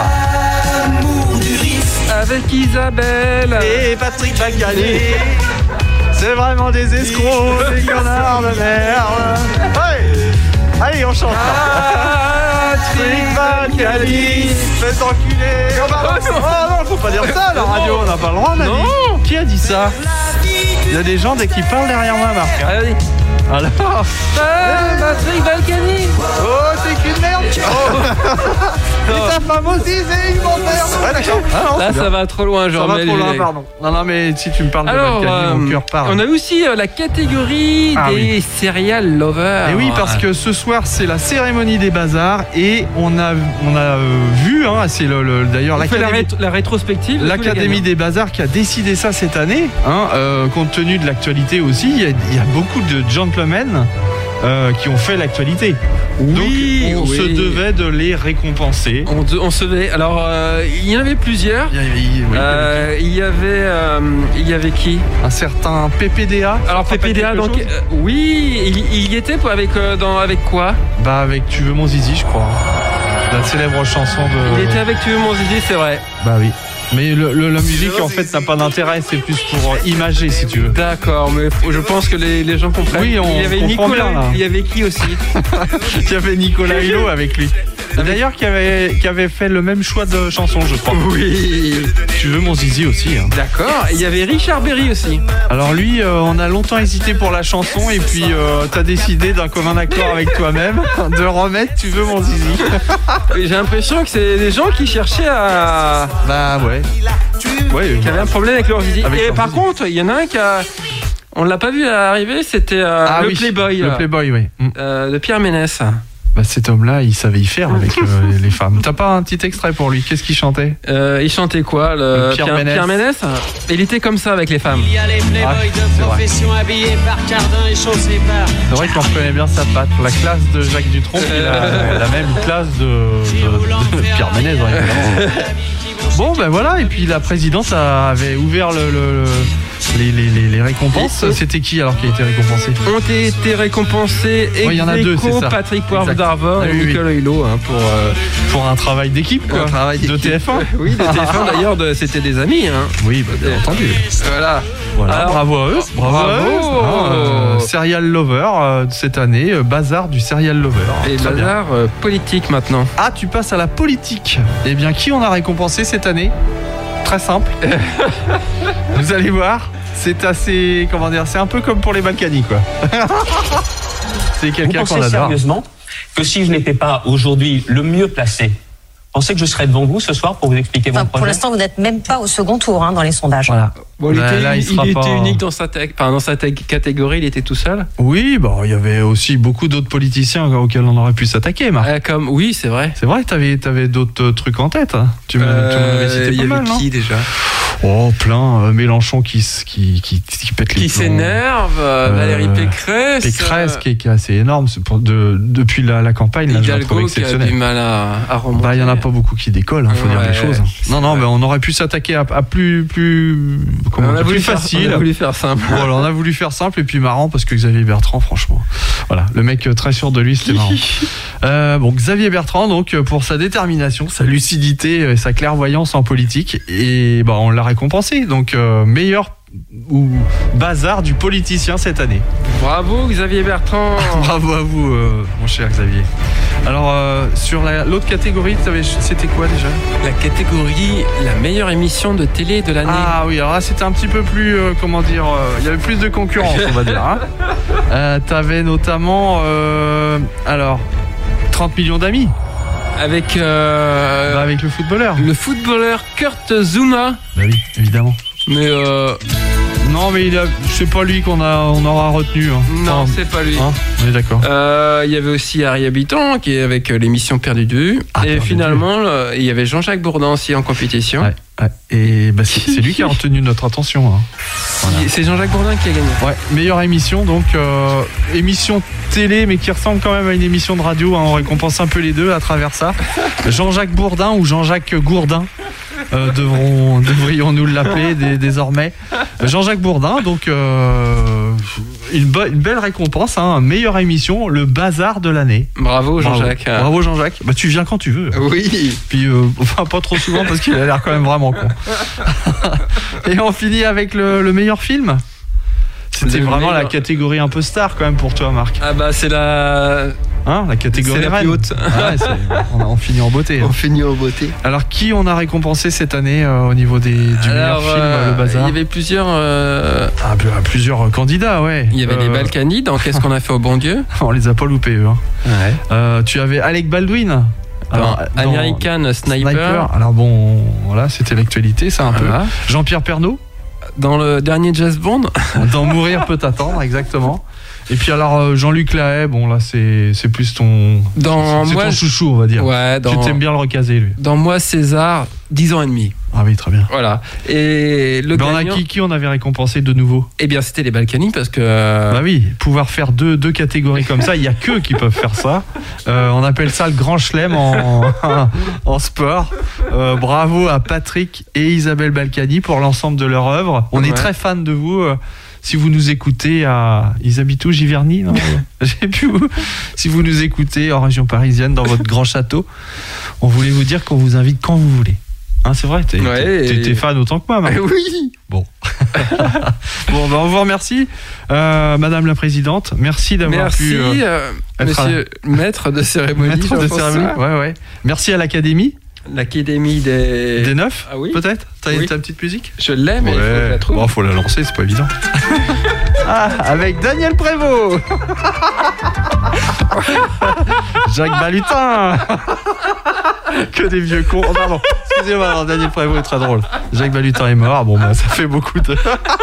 Avec Isabelle et Patrick Balkany. C'est vraiment des escrocs, des connards de merde. Allez, on chante. Patrick Balkany, fais enculer. Oh non, faut pas dire ça à la radio, on n'a pas le droit, on a dit. Qui a dit ça ? Il y a des gens dès qu'ils parlent derrière moi, Marc. Allez. Alors Patrick Balkany. Oh, c'est qu'une merde. Et ta femme aussi, c'est une montagne. Ouais, d'accord. Là, ça va trop loin, genre. Ça va trop loin, pardon. Non, mais si tu me parles de Balkany, mon cœur parle. On a aussi la catégorie des serial lovers. Et oui, parce que ce soir, c'est la cérémonie des bazars et on a vu, c'est d'ailleurs la rétrospective. L'Académie des bazars qui a décidé ça cette année, compte tenu de l'actualité aussi. Il y a beaucoup de gentlemen qui ont fait l'actualité. Oui, donc on se devait de les récompenser. On se devait. Alors il y en avait plusieurs. Il y avait qui ? Un certain PPDA. Alors PPDA, donc oui, il y était avec quoi ? Avec Tu veux mon zizi, je crois. La célèbre chanson de... Il était avec Tu veux mon zizi, c'est vrai. Bah oui. Mais la musique en fait n'a pas d'intérêt, c'est plus pour imager si tu veux. D'accord, mais je pense que les gens comprennent. Oui, il y avait Nicolas, bien, il y avait qui aussi ? Il y avait Nicolas Hulot avec lui. D'ailleurs qui avait fait le même choix de chanson, je crois. Oui. Tu veux mon zizi aussi. D'accord, et il y avait Richard Berry aussi. Alors lui, on a longtemps hésité pour la chanson et puis t'as décidé d'un commun accord avec toi-même de remettre Tu veux mon zizi. J'ai l'impression que c'est des gens qui cherchaient à... Bah ouais. Qui avait un problème avec leur zizi. Et par contre, il y en a un qui a... On l'a pas vu arriver, c'était le Playboy. Le Playboy, oui. De Pierre Ménès. Cet homme-là, il savait y faire avec les femmes. T'as pas un petit extrait pour lui ? Qu'est-ce qu'il chantait ? Il chantait quoi, Pierre Ménès. Il était comme ça avec les femmes. Il y a les playboys de profession habillés par Cardin et chaussés par... C'est vrai qu'on reconnaît bien sa patte. La classe de Jacques Dutronc, il a la même classe de Pierre Ménès, évidemment. Bon, voilà. Et puis la présidente avait ouvert les récompenses. C'était qui alors qui a été récompensé ? Ont été récompensés il y en a deux, c'est ça. Patrick Poivre d'Arvor et Nicolas Hulot pour un travail d'équipe, quoi. De TF1. Oui, de TF1 d'ailleurs, c'était des amis. Oui, bien entendu. Voilà. Alors, bravo à eux. Bravo. Serial Lover cette année, bazar du Serial Lover. Et bazar politique maintenant. Ah, tu passes à la politique. Eh bien, qui on a récompensé cette année ? Très simple. Vous allez voir, c'est assez, c'est un peu comme pour les Balkany, quoi. C'est quelqu'un qu'on adore. Vous pensez sérieusement que si je n'étais pas aujourd'hui le mieux placé, pensez que je serais devant vous ce soir pour vous expliquer mon projet ? Pour l'instant, vous n'êtes même pas au second tour dans les sondages. Voilà. Bon, il était unique dans sa catégorie, il était tout seul. Oui, il y avait aussi beaucoup d'autres politiciens auxquels on aurait pu s'attaquer, Marc. Oui, c'est vrai. C'est vrai, t'avais d'autres trucs en tête. Tu m'en avais cité pas mal, non ? Qui déjà ? Oh, plein. Mélenchon qui pète les plombs. Qui s'énerve. Valérie Pécresse. Pécresse qui est assez énorme. Depuis la campagne, là, je la trouve exceptionnelle. Qui a du mal à remonter. Il n'y en a pas beaucoup qui décollent, faut dire les choses. Non, mais on aurait pu s'attaquer à plus facile. On a voulu faire simple. Voilà, on a voulu faire simple et puis marrant parce que Xavier Bertrand, franchement, voilà, le mec très sûr de lui, c'était marrant. Xavier Bertrand, donc pour sa détermination, sa lucidité et sa clairvoyance en politique, et on l'a récompensé. Donc meilleur ou bazar du politicien cette année. Bravo Xavier Bertrand. Bravo à vous, mon cher Xavier. Alors sur l'autre catégorie, c'était quoi déjà ? La catégorie la meilleure émission de télé de l'année. Ah oui, alors là c'était un petit peu plus il y avait plus de concurrence, on va dire. T'avais notamment 30 millions d'amis. Avec avec le footballeur. Le footballeur Kurt Zouma. Bah oui, évidemment. Mais Non, mais c'est pas lui on aura retenu. Hein. Non, c'est pas lui. Hein, on est d'accord. Il y avait aussi Harry Habitant qui est avec l'émission Perdue de vue. Et finalement, il y avait Jean-Jacques Bourdin aussi en compétition. Ouais. Et c'est lui qui a retenu notre attention. Hein. Voilà. C'est Jean-Jacques Bourdin qui a gagné. Ouais, meilleure émission, donc émission télé, mais qui ressemble quand même à une émission de radio. Hein, on récompense un peu les deux à travers ça. Jean-Jacques Bourdin ou Jean-Jacques Gourdin. Devrions-nous l'appeler désormais. Jean-Jacques Bourdin, donc une belle récompense, hein, meilleure émission, le bazar de l'année. Bravo Jean-Jacques. Bravo Jean-Jacques. Tu viens quand tu veux. Oui. Puis pas trop souvent parce qu'il a l'air quand même vraiment con. Et on finit avec le meilleur film. C'était vraiment la catégorie un peu star quand même pour toi, Marc. Ah c'est la catégorie c'est la plus haute. On finit en beauté. On finit en beauté. Alors qui on a récompensé cette année au niveau du meilleur film, le bazar? Il y avait plusieurs candidats, ouais. Il y avait les Balkany dans Qu'est-ce qu'on a fait au bon Dieu. On les a pas loupés eux. Ouais. Tu avais Alec Baldwin. Dans American Sniper. Alors bon, voilà, c'était l'actualité, ça un peu. Jean-Pierre Pernaut. Dans le dernier James Bond. Dans Mourir peut attendre, exactement. Et puis alors Jean-Luc Lahaye, bon là c'est plus ton chouchou, on va dire. Ouais, tu t'aimes bien le recaser lui. Dans Moi César, 10 ans et demi. Ah oui, très bien. Voilà. Et le gagnant, qui on avait récompensé de nouveau? Eh bien, c'était les Balkany parce que bah oui, pouvoir faire deux catégories comme ça, il y a qu'eux qui peuvent faire ça. On appelle ça le grand chelem en sport. Bravo à Patrick et Isabelle Balkany pour l'ensemble de leur œuvre. On est très fans de vous. Si vous nous écoutez ils habitent où, Giverny, non? Je sais plus où. Si vous nous écoutez en région parisienne, dans votre grand château, on voulait vous dire qu'on vous invite quand vous voulez. Hein, c'est vrai, t'es fan autant que moi, Marc. Oui. Bon. On vous remercie, Madame la Présidente. Merci d'avoir pu. Monsieur Maître de cérémonie. Maître de cérémonie. Ouais. Merci à l'Académie. L'Académie des 9. Ah oui. Peut-être. T'as ta petite musique? Je l'aime, mais il faut que je la trouve. Bon, faut la lancer, c'est pas évident. Avec Daniel Prévost. Jacques Balutin. Que des vieux cons. Oh, pardon. Excusez-moi, non, Daniel Prévost est très drôle. Jacques Balutin est mort. Bon, ça fait beaucoup de.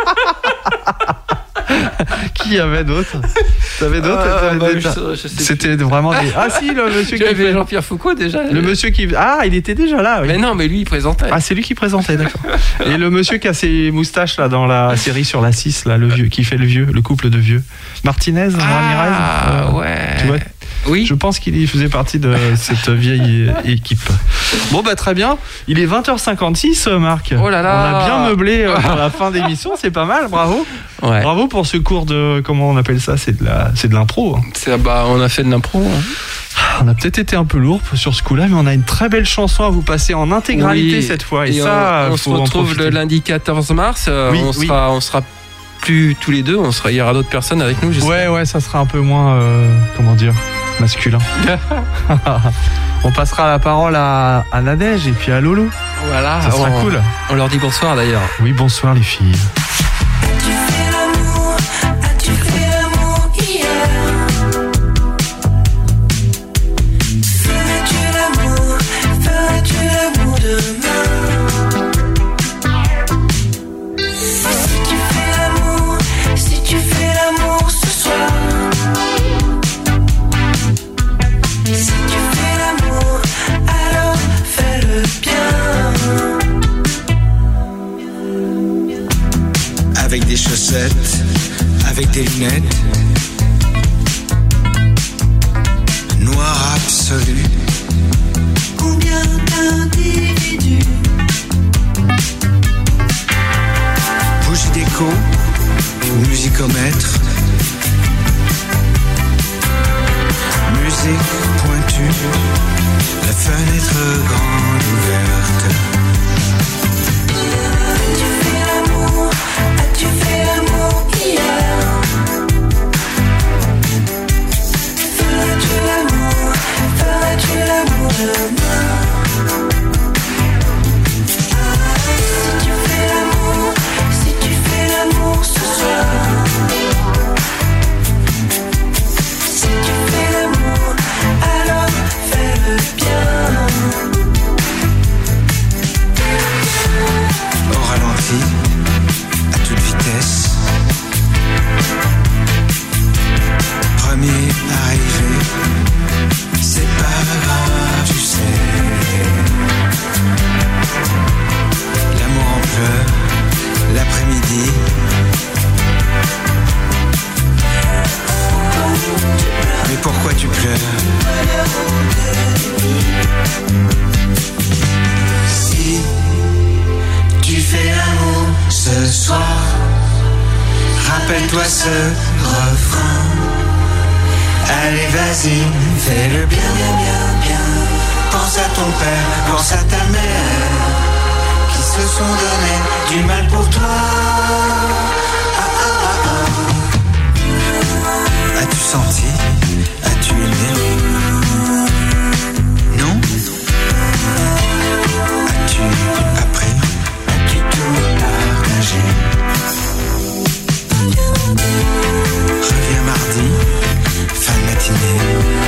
Qui y avait d'autres? T'avais d'autres? C'était vraiment des. Ah si, le monsieur qui avait Jean-Pierre Foucault déjà. Le monsieur qui. Ah, il était déjà là. Oui. Mais non, mais lui il présentait. Ah, c'est lui qui présentait, d'accord. Et le monsieur qui a ses moustaches là dans la série sur la 6 là, le vieux, qui fait le couple de vieux. Ramirez. Ouais. Tu vois? Oui. Je pense qu'il faisait partie de cette vieille équipe. Bon très bien. Il est 20h56, Marc. Oh là là. On a bien meublé pour la fin d'émission, c'est pas mal, bravo. Ouais. Bravo pour ce cours de, comment on appelle ça, c'est de l'impro. Hein. On a fait de l'impro. Hein. On a peut-être été un peu lourd sur ce coup-là, mais on a une très belle chanson à vous passer en intégralité cette fois. Et ça, on se retrouve le lundi 14 mars. On sera plus tous les deux. Il y aura d'autres personnes avec nous. Ouais, ça sera un peu moins, masculin. On passera la parole à Nadège et puis à Lolo. Voilà, ça sera cool. On leur dit bonsoir d'ailleurs. Oui, bonsoir les filles. As-tu fait l'amour hier? Ferais-tu l'amour demain? Si tu fais l'amour ce soir. Si tu fais l'amour, alors fais-le bien. Avec des chaussettes, avec des lunettes, noir absolu. Combien d'individus? Bougie d'écho, musicomètre, musique pointue, la fenêtre grande ouverte. As-tu fait l'amour hier? Ferais-tu l'amour demain? Si tu fais l'amour ce soir. Si tu fais l'amour, alors fais-le bien. soir. Rappelle-toi ce refrain. Allez, vas-y, fais-le bien, bien, bien, bien. Pense à ton père, pense à ta mère, qui se sont donné du mal pour toi. As-tu senti? As-tu aimé? Non? As-tu appris? As-tu tout partagé? Reviens mardi, fin de matinée.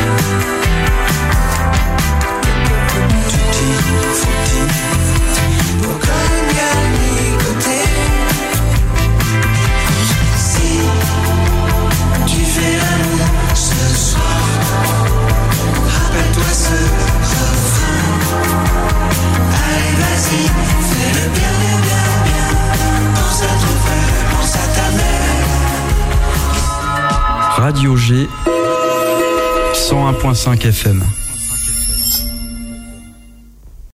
Tutti frutti, pour côté. Si tu fais l'amour ce soir, rappelle-toi ce refrain. Allez, vas-y, fais-le bien, bien, bien, bien. Pense à ton frère, pense à ta mère. Radio G 101.5 FM.